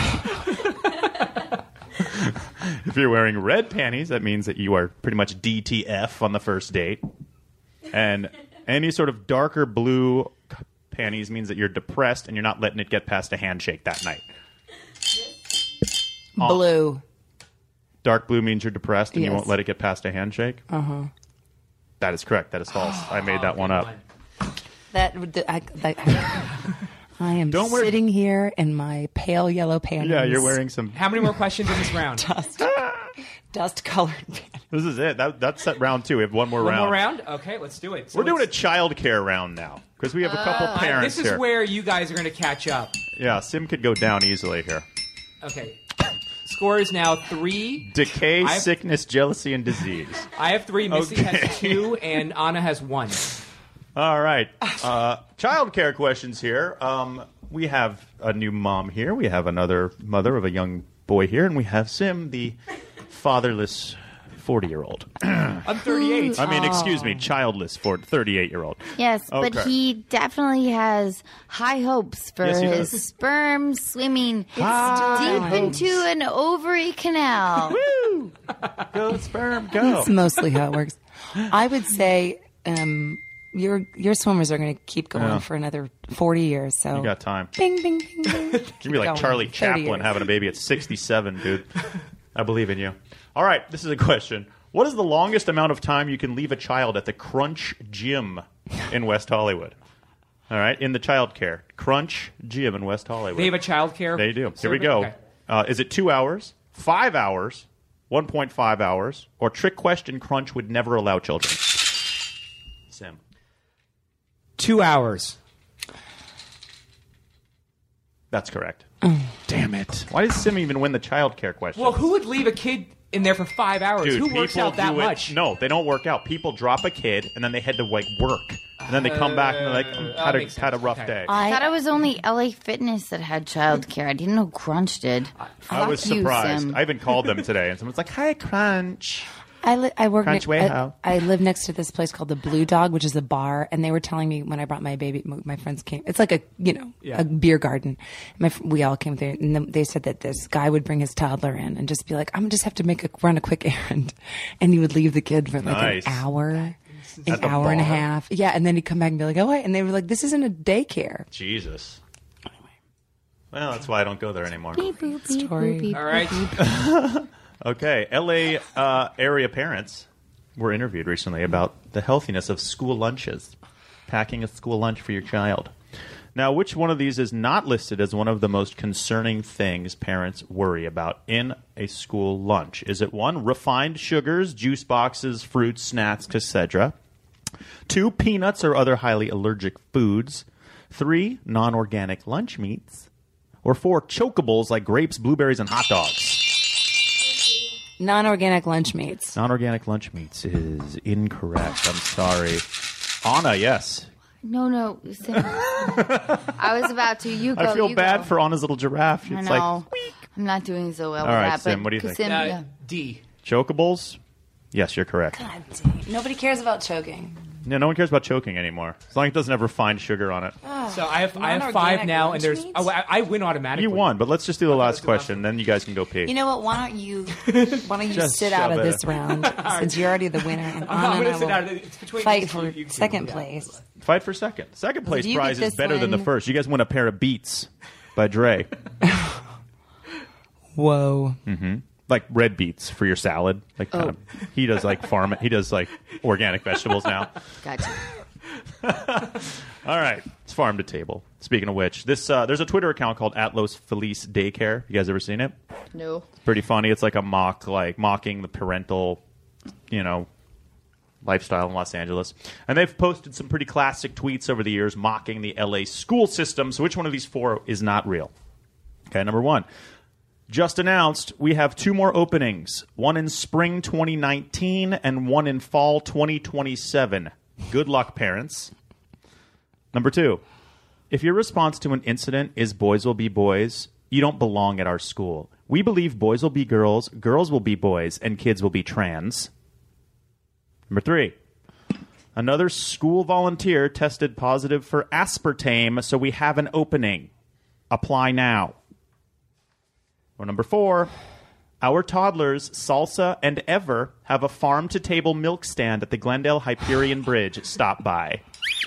If you're wearing red panties, that means that you are pretty much D T F on the first date. And any sort of darker blue panties means that you're depressed and you're not letting it get past a handshake that night. blue. Dark blue means you're depressed and you Yes. won't let it get past a handshake? Uh-huh. That is correct. That is false. I made that one up. That would. I, that, I am Don't wear- sitting here in my pale yellow panties. Yeah, you're wearing some... How many more questions in this round? dust, dust colored panties. This is it. That, that's set round two. We have one more One round. more round? Okay, let's do it. So We're doing a it's- child care round now because we have a couple uh, parents This is here. where you guys are going to catch up. Yeah, Sim could go down easily here. Okay. Score is now three. Decay, I've- sickness, jealousy, and disease. I have three. Missy Okay. has two, and Anna has one. All right. Uh, child care questions here. Um, we have a new mom here. We have another mother of a young boy here. And we have Sim, the fatherless forty-year-old. I'm thirty-eight. I mean, excuse me, childless for thirty-eight-year-old. Yes, but Okay. he definitely has high hopes for Yes, he his does. sperm swimming High deep hopes. into an ovary canal. Woo! Go, sperm, go. That's mostly how it works. I would say um, your your swimmers are going to keep going Yeah. for another forty years. So You got time. Bing, bing, bing, bing. You'd be like going. Charlie thirty Chaplin years. having a baby at sixty-seven, dude. I believe in you. All right, this is a question. What is the longest amount of time you can leave a child at the Crunch Gym in West Hollywood? All right, in the child care. Crunch Gym in West Hollywood. They have a child care. They do. Here we survey? go. Okay. Uh, is it two hours, five hours, one point five hours, or trick question Crunch would never allow children? Sim. Two hours. That's correct. Damn it. Why does Sim even win the child care question? Well, who would leave a kid in there for five hours? Dude, who works people out that do it- much? No, they don't work out. People drop a kid and then they head to like work, and then they come back and they're like, mm, that had, a, makes had a sense. rough Okay. day. I thought I, it was only L A Fitness that had childcare. I didn't know Crunch did. I Fuck was you, surprised. Sim. I even called them today, and someone's like, "Hi, Crunch." I, li- I work. Crunch ne- Wayhow. I, I live next to this place called the Blue Dog, which is a bar, and they were telling me when I brought my baby, m- my friends came. It's like a you know Yeah. a beer garden. My fr- we all came there, and then they said that this guy would bring his toddler in and just be like, "I'm just have to make a run a quick errand," and he would leave the kid for like Nice. an hour, an At the hour and a bar? half. Yeah, and then he'd come back and be like, "Oh, wait," and they were like, "This isn't a daycare." Jesus. Well, that's why I don't go there anymore. Beep, boop, beep, Story. boop, beep, All right. boop. Okay, L A uh, area parents were interviewed recently about the healthiness of school lunches, packing a school lunch for your child. Now, which one of these is not listed as one of the most concerning things parents worry about in a school lunch? Is it one, refined sugars, juice boxes, fruits, snacks, et cetera? Two, peanuts or other highly allergic foods? Three, non-organic lunch meats? Or four, chokables like grapes, blueberries, and hot dogs? Non-organic lunch meats. Non-organic lunch meats is incorrect. I'm sorry. Anna, yes. No, no. Sim. I was about to. You go. I feel you bad go. for Anna's little giraffe. I It's know. like I'm not doing so well All with right, that. Sim, but what do you think? Sim, Uh, yeah. D. chokables. Yes, you're correct. God dang. Nobody cares about choking. Yeah, no one cares about choking anymore. As long as it doesn't ever find sugar on it. So I have I have Non-organic five now, and lunch there's meat? oh, I, I win automatically. You won, but let's just do the last let's do the last question, then you guys can go pee. You know what? Why don't you? Why don't you Just sit out shove of it. this round since you're already the winner, and I'm Anna and gonna I sit will out. It's between fight you for two, you two. second Yeah. place. Fight for second. Second place If you prize get is this better than the one- first. You guys win a pair of Beats by Dre. Whoa! Like red beets for your salad. Like kind of, he does like farm. He does like organic vegetables now. Gotcha. All right, it's farm to table. Speaking of which, this uh, there's a Twitter account called Atlos Felice Daycare. You guys ever seen it? No. Pretty funny. It's like a mock, like mocking the parental, you know, lifestyle in Los Angeles. And they've posted some pretty classic tweets over the years mocking the L A school system. So which one of these four is not real? Okay, number one. Just announced, we have two more openings. One in spring twenty nineteen and one in fall twenty twenty-seven. Good luck, parents. Number two. If your response to an incident is boys will be boys, you don't belong at our school. We believe boys will be girls, girls will be boys, and kids will be trans. Number three. Another school volunteer tested positive for aspartame, so we have an opening. Apply now. Or number four, our toddlers, Salsa and Ever, have a farm-to-table milk stand at the Glendale Hyperion Bridge. Stop by.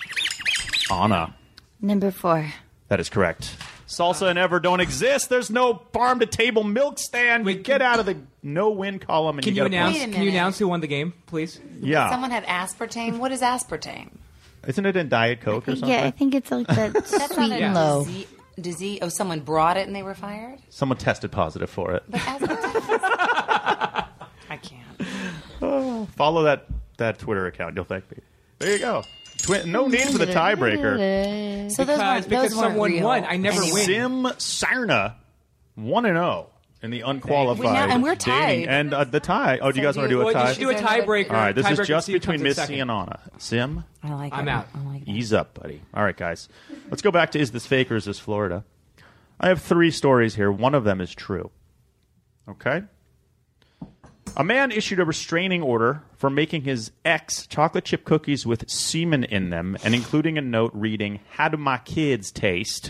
Anna. Number four. That is correct. Salsa and Ever don't exist. There's no farm-to-table milk stand. We Wait, get out of the no-win column and Can you you get a announce? Wait a Can you minute. announce who won the game, please? Yeah. Someone had aspartame. What is aspartame? Isn't it in Diet Coke or something? Yeah, I think it's like that That's sweet not a and low. disease. disease. Oh, someone brought it and they were fired. Someone tested positive for it. But aspartame. I can't. Follow that, that Twitter account. You'll thank me. There you go. Twi- no need for the tiebreaker. So those Because weren't, because those weren't someone real. won. I never Anyway. win. Sim Sarna, one and zero in the unqualified We now- and we're dating. tied. And uh, the tie. Oh, do you guys want to do a Well, tie? you should do a Is there another- tiebreaker. All right, this Tiebreaker, is just see who between comes in Missy second. and Anna. Sim, I like I'm it. out. I like that. ease up, buddy. All right, guys. Let's go back to Is This Fake or Is This Florida? I have three stories here. One of them is true. Okay? A man issued a restraining order for making his ex chocolate chip cookies with semen in them and including a note reading, "How do my kids taste?"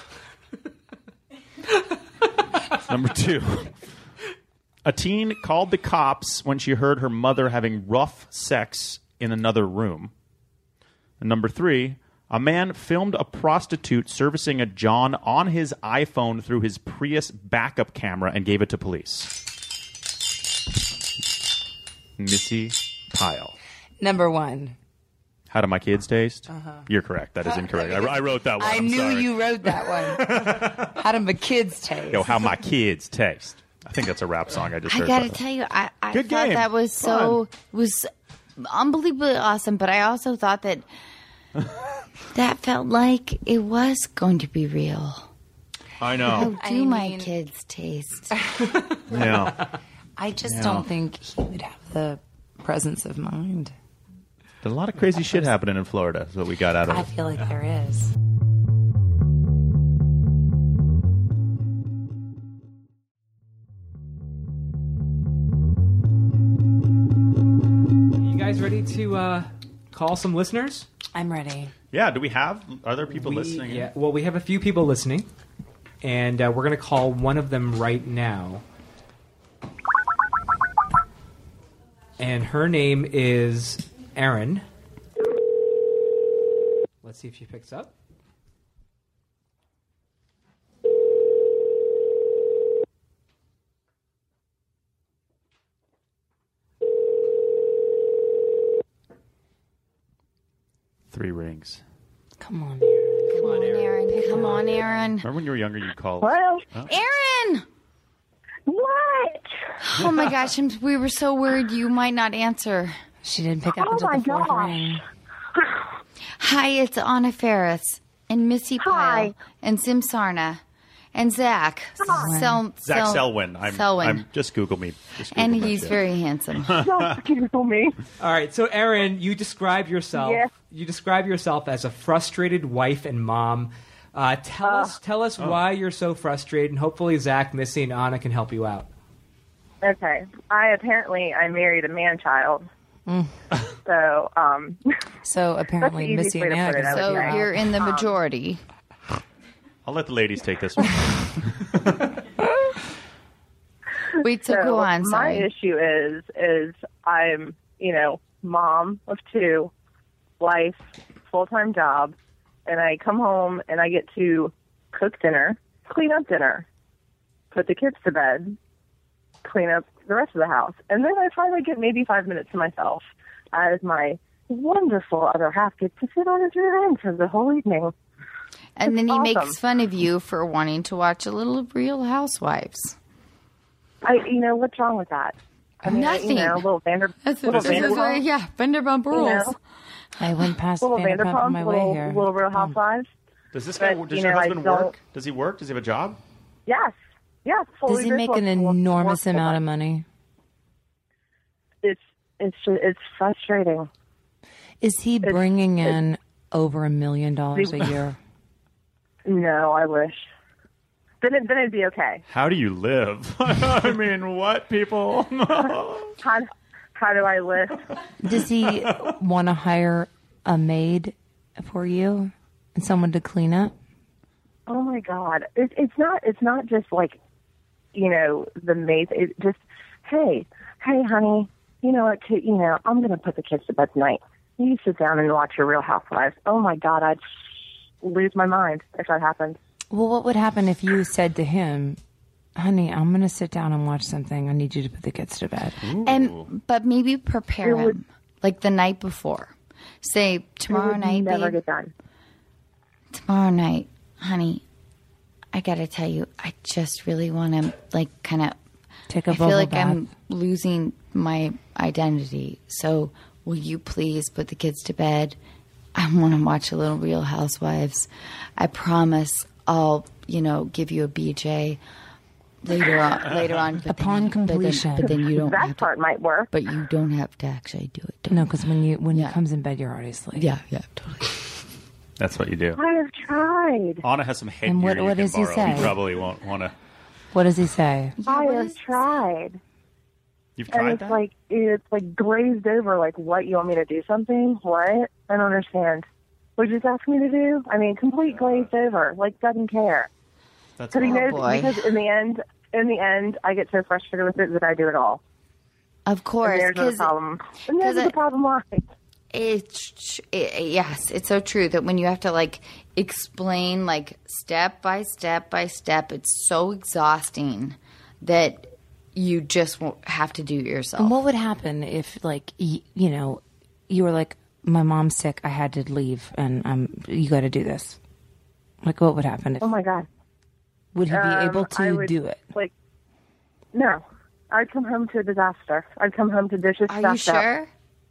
Number two. A teen called the cops when she heard her mother having rough sex in another room. And number three, a man filmed a prostitute servicing a John on his iPhone through his Prius backup camera and gave it to police. Missy Pyle. Number one. How do my kids taste? You're correct. That is incorrect. I, I wrote that one. I I'm knew sorry. you wrote that one. How do my kids taste? Yo, how my kids taste. I think that's a rap song I just I heard. gotta by the way. tell you, I, I Good thought game. that was so was unbelievably awesome. But I also thought that that felt like it was going to be real. I How know. do I my mean- kids taste? Yeah. I just Yeah. don't think he would have the presence of mind. There's a lot of crazy shit happening in Florida. Is what we got out of I it. feel like there is. You guys ready to uh, call some listeners? I'm ready. Yeah. Do we have? Are there people We- listening? Yeah. Well, we have a few people listening, and uh, we're going to call one of them right now. And her name is Erin. Let's see if she picks up. Three rings. Come on, Aaron. Come on, Aaron. Come on, Aaron. Remember when you were younger, you'd call. Hello? Aaron! What? Oh my gosh, I'm, we were so worried you might not answer. She didn't pick up Oh until my the fourth gosh. ring. Hi, it's Anna Ferris and Missy Hi. Pyle and Sim Sarna. And Zach. Sel- Zach Sel- Selwyn. I'm, Selwyn. I'm just Google me. Just Google and that he's shit. very handsome. Don't Google me. All right, so Erin, you describe yourself. Yeah. You describe yourself as a frustrated wife and mom. Uh, tell us, tell us why you're so frustrated, and hopefully Zach, Missy, and Anna can help you out. Okay. I apparently I married a man child. So, um, So apparently, That's the easiest Missy way and to Anna put it, can I would help So you say. out. you're in the majority. I'll let the ladies take this one. Wait, so, so go on. my Sorry. issue is is I'm you know mom of two, wife, full time job, and I come home and I get to cook dinner, clean up dinner, put the kids to bed, clean up the rest of the house, and then I finally get maybe five minutes to myself as my wonderful other half gets to sit on his rear end for the whole evening. And then he awesome. makes fun of you for wanting to watch a little Real Housewives. I, you know, what's wrong with that? I mean, I- Nothing. you know, little Vander, That's little this is Vanderpump, very, yeah, Vanderpump you Rules. know, I went past little Vanderpump on Vanderpump, my way little, here. little Real Housewives. Does this guy? But, Does you your know, I husband don't- work? Does he work? Does he have a job? Yes, yes. fully Does he make an virtual- enormous work- amount of money? It's it's ju- it's frustrating. Is he bringing in over a million dollars a year? No, I wish. Then it, then it'd be okay. How do you live? I mean, what people? How how do I live? Does he want to hire a maid for you and someone to clean up? Oh my God! It, it's not it's not just like, you know, the maid. It just hey hey honey, you know what? To, you know, I'm gonna put the kids to bed tonight. You sit down and watch your Real Housewives. Oh my God, I'd lose my mind if that happened. Well, what would happen if you said to him, honey, I'm going to sit down and watch something. I need you to put the kids to bed. And but maybe prepare It would- him like the night before. Say It tomorrow would night, never babe. get done. Tomorrow night, honey. I gotta tell you, I just really want to like kind of. Take a I feel bubble like bath. I'm losing my identity. So will you please put the kids to bed? I want to watch a little Real Housewives. I promise I'll, you know, give you a B J later on. Later on, but Upon then, completion. But then, but then you don't That have part to. might work. But you don't have to actually do it. Don't No, because when you when Yeah. he comes in bed, you're already asleep. Yeah, yeah, totally. That's what you do. I have tried. Anna has some headgear And what- you what can does he borrow. say? You probably won't want to. What does he say? I what have is- tried. You've And tried it's that? like it's like glazed over. Like, what, you want me to do something? What? I don't understand. What you just ask me to do? I mean, complete glazed over. Like, doesn't care. That's Because he all. knows. boy. Because in the end, in the end, I get so frustrated with it that I do it all. Of And course, there's where the because problem. And there's 'cause where the it- problem lies. it's it, yes, it's so true that when you have to like explain like step by step by step, it's so exhausting that you just won't have to do it yourself. And what would happen if, like, y- you know, you were like, my mom's sick, I had to leave, and um, you got to do this? Like, what would happen? If, Oh my God. would he be Um, able I to would, do it? Like, no. I'd come home to a disaster. I'd come home to dishes Are you stacked up. sure?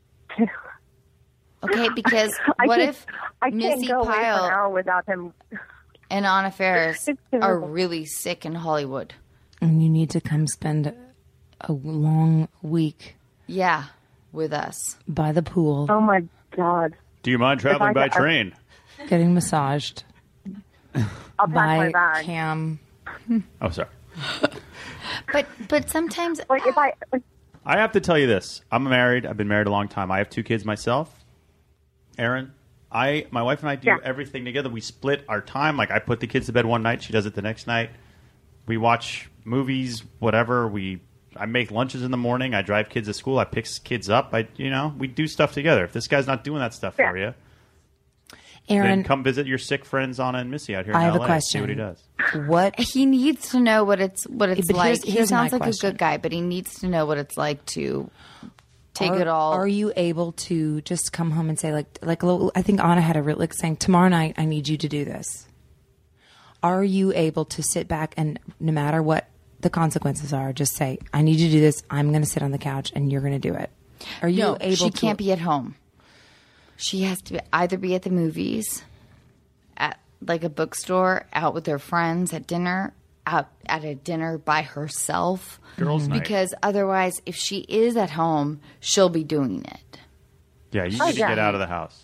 Okay, because I what can't- if I can't Missy go away for an Pyle hour without him. and Anna Ferris It's are terrible. really sick in Hollywood? And you need to come spend a long week Yeah, with us. by the pool, Oh my God. Do you mind traveling I by could- I- train? getting massaged I'll pack my by bag. Cam. Oh, sorry. But but sometimes Like, if I. Like, I have to tell you this. I'm married. I've been married a long time. I have two kids myself. Aaron, I, my wife and I do Yeah. everything together. We split our time. Like, I put the kids to bed one night. She does it the next night. We watch movies, whatever. We, I make lunches in the morning. I drive kids to school. I pick kids up. I, you know, we do stuff together. If this guy's not doing that stuff Yeah. for you, Aaron, then come visit your sick friends Anna and Missy out here in I have L a A. question. See what he does. what he needs to know what it's what it's But like. here's- here's he sounds my like question. a good guy, but he needs to know what it's like to take are, it all. Are you able to just come home and say, like, like I think Anna had a real like saying, tomorrow night I need you to do this. Are you able to sit back and no matter what the consequences are, just say, I need you to do this. I'm going to sit on the couch and you're going to do it. Are you no, able she to? can't be at home. She has to be, either be at the movies, at like a bookstore, out with her friends at dinner, out at a dinner by herself. Girls' night. Because otherwise, if she is at home, she'll be doing it. Yeah, you Oh, need to yeah. get out of the house.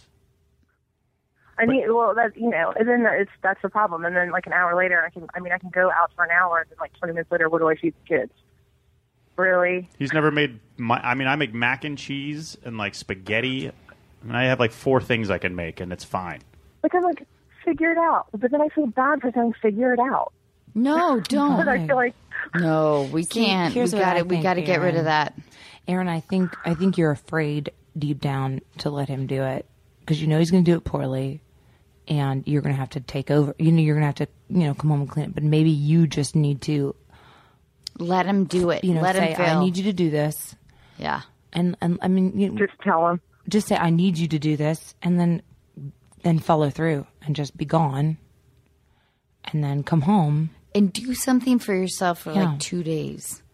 I mean, well, that you know, and then it's that's the problem. And then like an hour later, I can, I mean, I can go out for an hour, and then like twenty minutes later, what do I feed the kids? Really? He's never made. My, I mean, I make mac and cheese and like spaghetti. I mean, I have like four things I can make, and it's fine. Like I'm like, figure it out. But then I feel bad for saying figure it out. No, But don't. I feel like No, we can't. We here's what got I to. We think, got to get rid Aaron. of that. Aaron, I think I think you're afraid deep down to let him do it because you know he's going to do it poorly, and you're going to have to take over. You know, you're going to have to, you know, come home and clean it. But maybe you just need to, Let him do it. you know, Let say, him fail. "I need you to do this," Yeah. and and I mean, you know, just tell them. just say, "I need you to do this," and then then follow through and just be gone, and then come home. And do something for yourself for Yeah. like two days.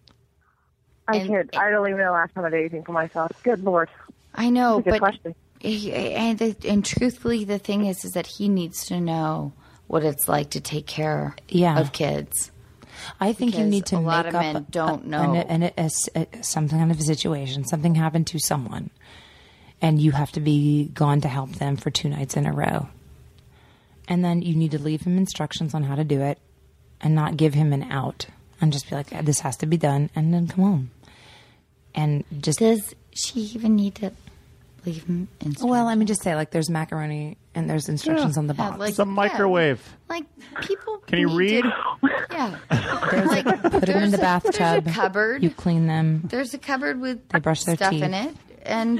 I And- can't. I don't even know the last time I did anything for myself. Good Lord. I know, That's a good but question. he- and the, and truthfully, the thing is, is that he needs to know what it's like to take care Yeah. of kids. I think you Because need to a make lot of up men a- don't a- know. an- an- a, a, a, some kind of a situation. Something happened to someone, and you have to be gone to help them for two nights in a row. And then you need to leave him instructions on how to do it, and not give him an out, and just be like, "This has to be done," and then come home. And just Does she even need to leave him instructions? well, let me just say, like, there's macaroni and there's instructions on the Yeah, box. like- It's a microwave. Like people. Can you need read? to- yeah. There's like, a, put them in the there's a- bathtub. There's a cupboard. You clean them. There's a cupboard with They brush their stuff teeth. in it, and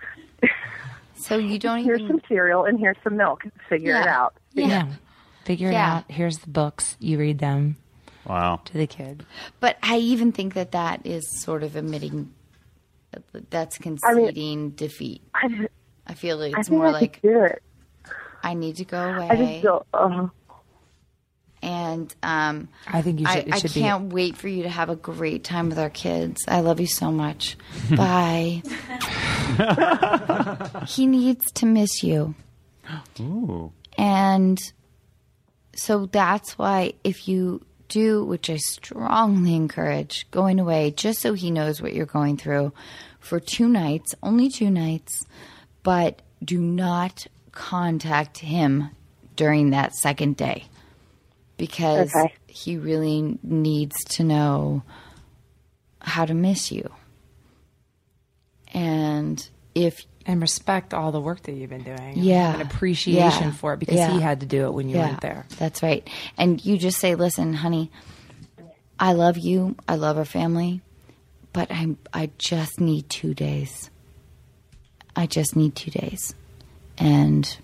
so you don't Here's even. some cereal and here's some milk. Figure it Yeah. out. Yeah. Yeah. Figure it Yeah. out. Here's the books. You read them Wow. to the kid. But I even think that that is sort of admitting. That's conceding defeat. I, just, I feel like I it's think more I like could do it. I need to go away, I just feel. Uh, and um, I think you should. I, it I should can't wait for you to have a great time with our kids. I love you so much. Bye. He needs to miss you. Ooh. And so that's why if you do, which I strongly encourage, going away just so he knows what you're going through for two nights, only two nights, but do not contact him during that second day because Okay. he really needs to know how to miss you. And if be and respect all the work that you've been doing. Yeah. An appreciation Yeah. for it because Yeah. he had to do it when you yeah, weren't there. that's right. And you just say, "Listen, honey, I love you. I love our family, but I'm I just need two days. I just need two days." And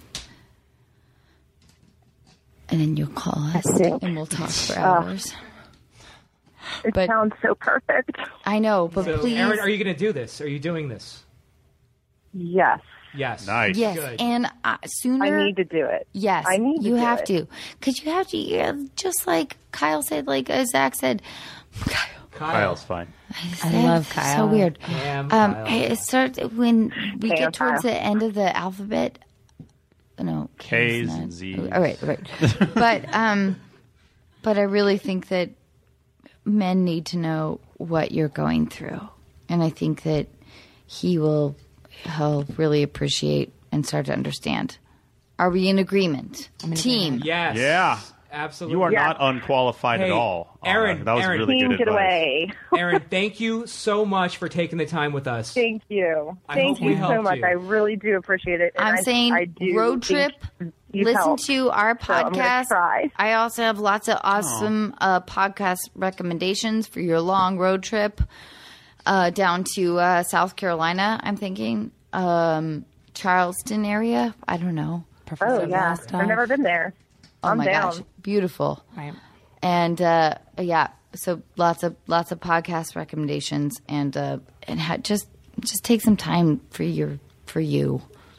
and then you'll call us see. and we'll talk for hours. it But- sounds so perfect. I know, but So, please. Aaron, are you going to do this? Are you doing this? Yes, Yes. Nice. Yes, Good. and uh, sooner. I need to do it. Yes, I need to you do have it. to, because you have to. Yeah, just like Kyle said, like uh, Zach said. Kyle, Kyle's fine. I love Kyle. So weird. Damn, Um, Kyle. it starts when we Damn, get towards Kyle. the end of the alphabet. No, K's not- and Z's. All right, right. but um, but I really think that men need to know what you're going through, and I think that he will. He'll really appreciate and start to understand. Are we in agreement? Team. Yes. Yeah. Absolutely. You are Yeah. not unqualified Hey, at all. Anna. Aaron, that was Aaron. really Team, good get advice. away. Aaron, thank you so much for taking the time with us. Thank you. I Thank hope we you so helped much. you. I really do appreciate it. And I'm I, saying I do road think trip. you've Listen helped. to our So I'm gonna podcast. try. I also have lots of awesome uh, podcast recommendations for your long road trip uh, down to uh, South Carolina. I'm thinking um, Charleston area. I don't know. Professor Oh yeah, Blastoff. I've never been there. Oh I'm my down. gosh, beautiful. Right. And uh, yeah, so lots of lots of podcast recommendations, and uh, and ha- just just take some time for your for you.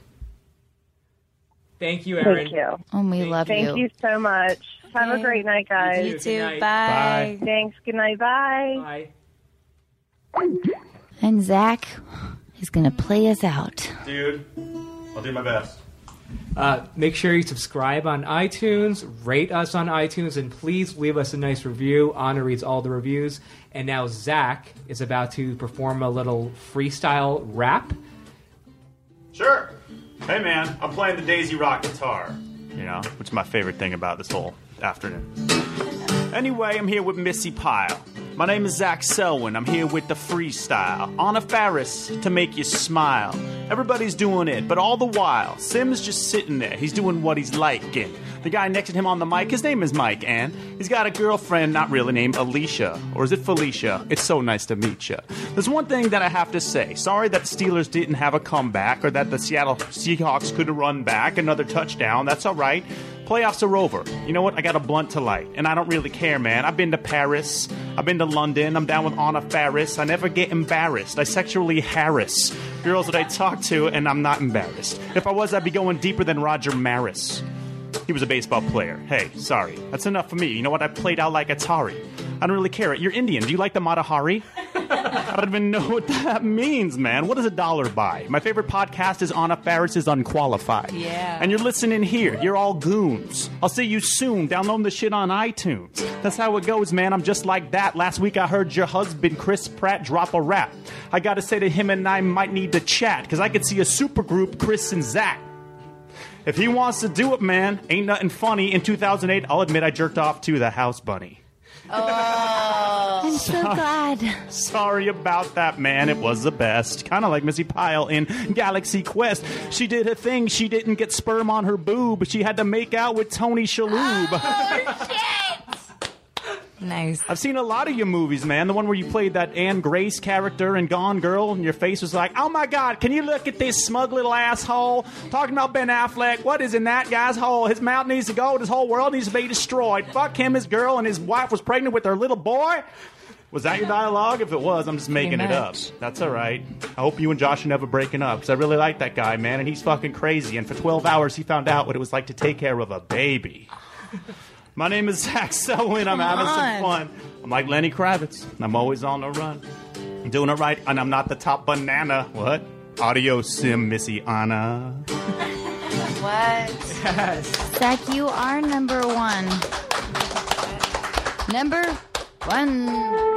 Thank you, Aaron. Thank you. And we love Thank you so much. Have a great night, guys. You You Good too. night. Bye. Bye. Thanks. Good night. Bye. Bye. And Zach is gonna play us out. Dude, I'll do my best. Uh, make sure you subscribe on iTunes, rate us on iTunes, and please leave us a nice review. Anna reads all the reviews. And now Zach is about to perform a little freestyle rap. Sure. Hey, man, I'm playing the Daisy Rock guitar. You know, which is my favorite thing about this whole afternoon. Anyway, I'm here with Missy Pyle. My name is Zach Selwyn. I'm here with the freestyle. Anna Faris to make you smile. Everybody's doing it, but all the while, Sim's just sitting there. He's doing what he's liking. The guy next to him on the mic, his name is Mike, and he's got a girlfriend, not really, named Alicia. Or is it Felicia? It's so nice to meet you. There's one thing that I have to say. Sorry that the Steelers didn't have a comeback, or that the Seattle Seahawks couldn't run back another touchdown. That's all right. Playoffs are over. You know what? I got a blunt to light, and I don't really care, man. I've been to Paris. I've been to London. I'm down with Anna Faris. I never get embarrassed. I sexually harass girls that I talk to, and I'm not embarrassed. If I was, I'd be going deeper than Roger Maris. He was a baseball player. Hey, sorry. That's enough for me. You know what? I played out like Atari. I don't really care. You're Indian. Do you like the Matahari? I don't even know what that means, man. What does a dollar buy? My favorite podcast is Anna Faris' Unqualified. Yeah. And you're listening here. You're all goons. I'll see you soon. Download the shit on iTunes. That's how it goes, man. I'm just like that. Last week I heard your husband, Chris Pratt, drop a rap. I gotta say to him and I might need to chat, because I could see a supergroup, Chris and Zach. If he wants to do it, man, ain't nothing funny. In two thousand eight, I'll admit I jerked off to the House Bunny. I'm so glad. Sorry about that, man. It was the best. Kind of like Missy Pyle in Galaxy Quest. She did her thing. She didn't get sperm on her boob. She had to make out with Tony Shalhoub. Oh, shit! Nice. I've seen a lot of your movies, man. The one where you played that Anne Grace character in Gone Girl, and your face was like, oh my God, can you look at this smug little asshole? Talking about Ben Affleck. What is in that guy's hole? His mouth needs to go. His whole world needs to be destroyed. Fuck him, his girl, and his wife was pregnant with their little boy. Was that your dialogue? If it was, I'm just making it up. That's all right. I hope you and Josh are never breaking up, because I really like that guy, man, and he's fucking crazy. And for twelve hours, he found out what it was like to take care of a baby. My name is Zach Selwyn. I'm having some fun. I'm like Lenny Kravitz. I'm always on the run. I'm doing it right, and I'm not the top banana. What? Audio sim, Missy Anna. What? Yes. Zach, you are number one. Number one.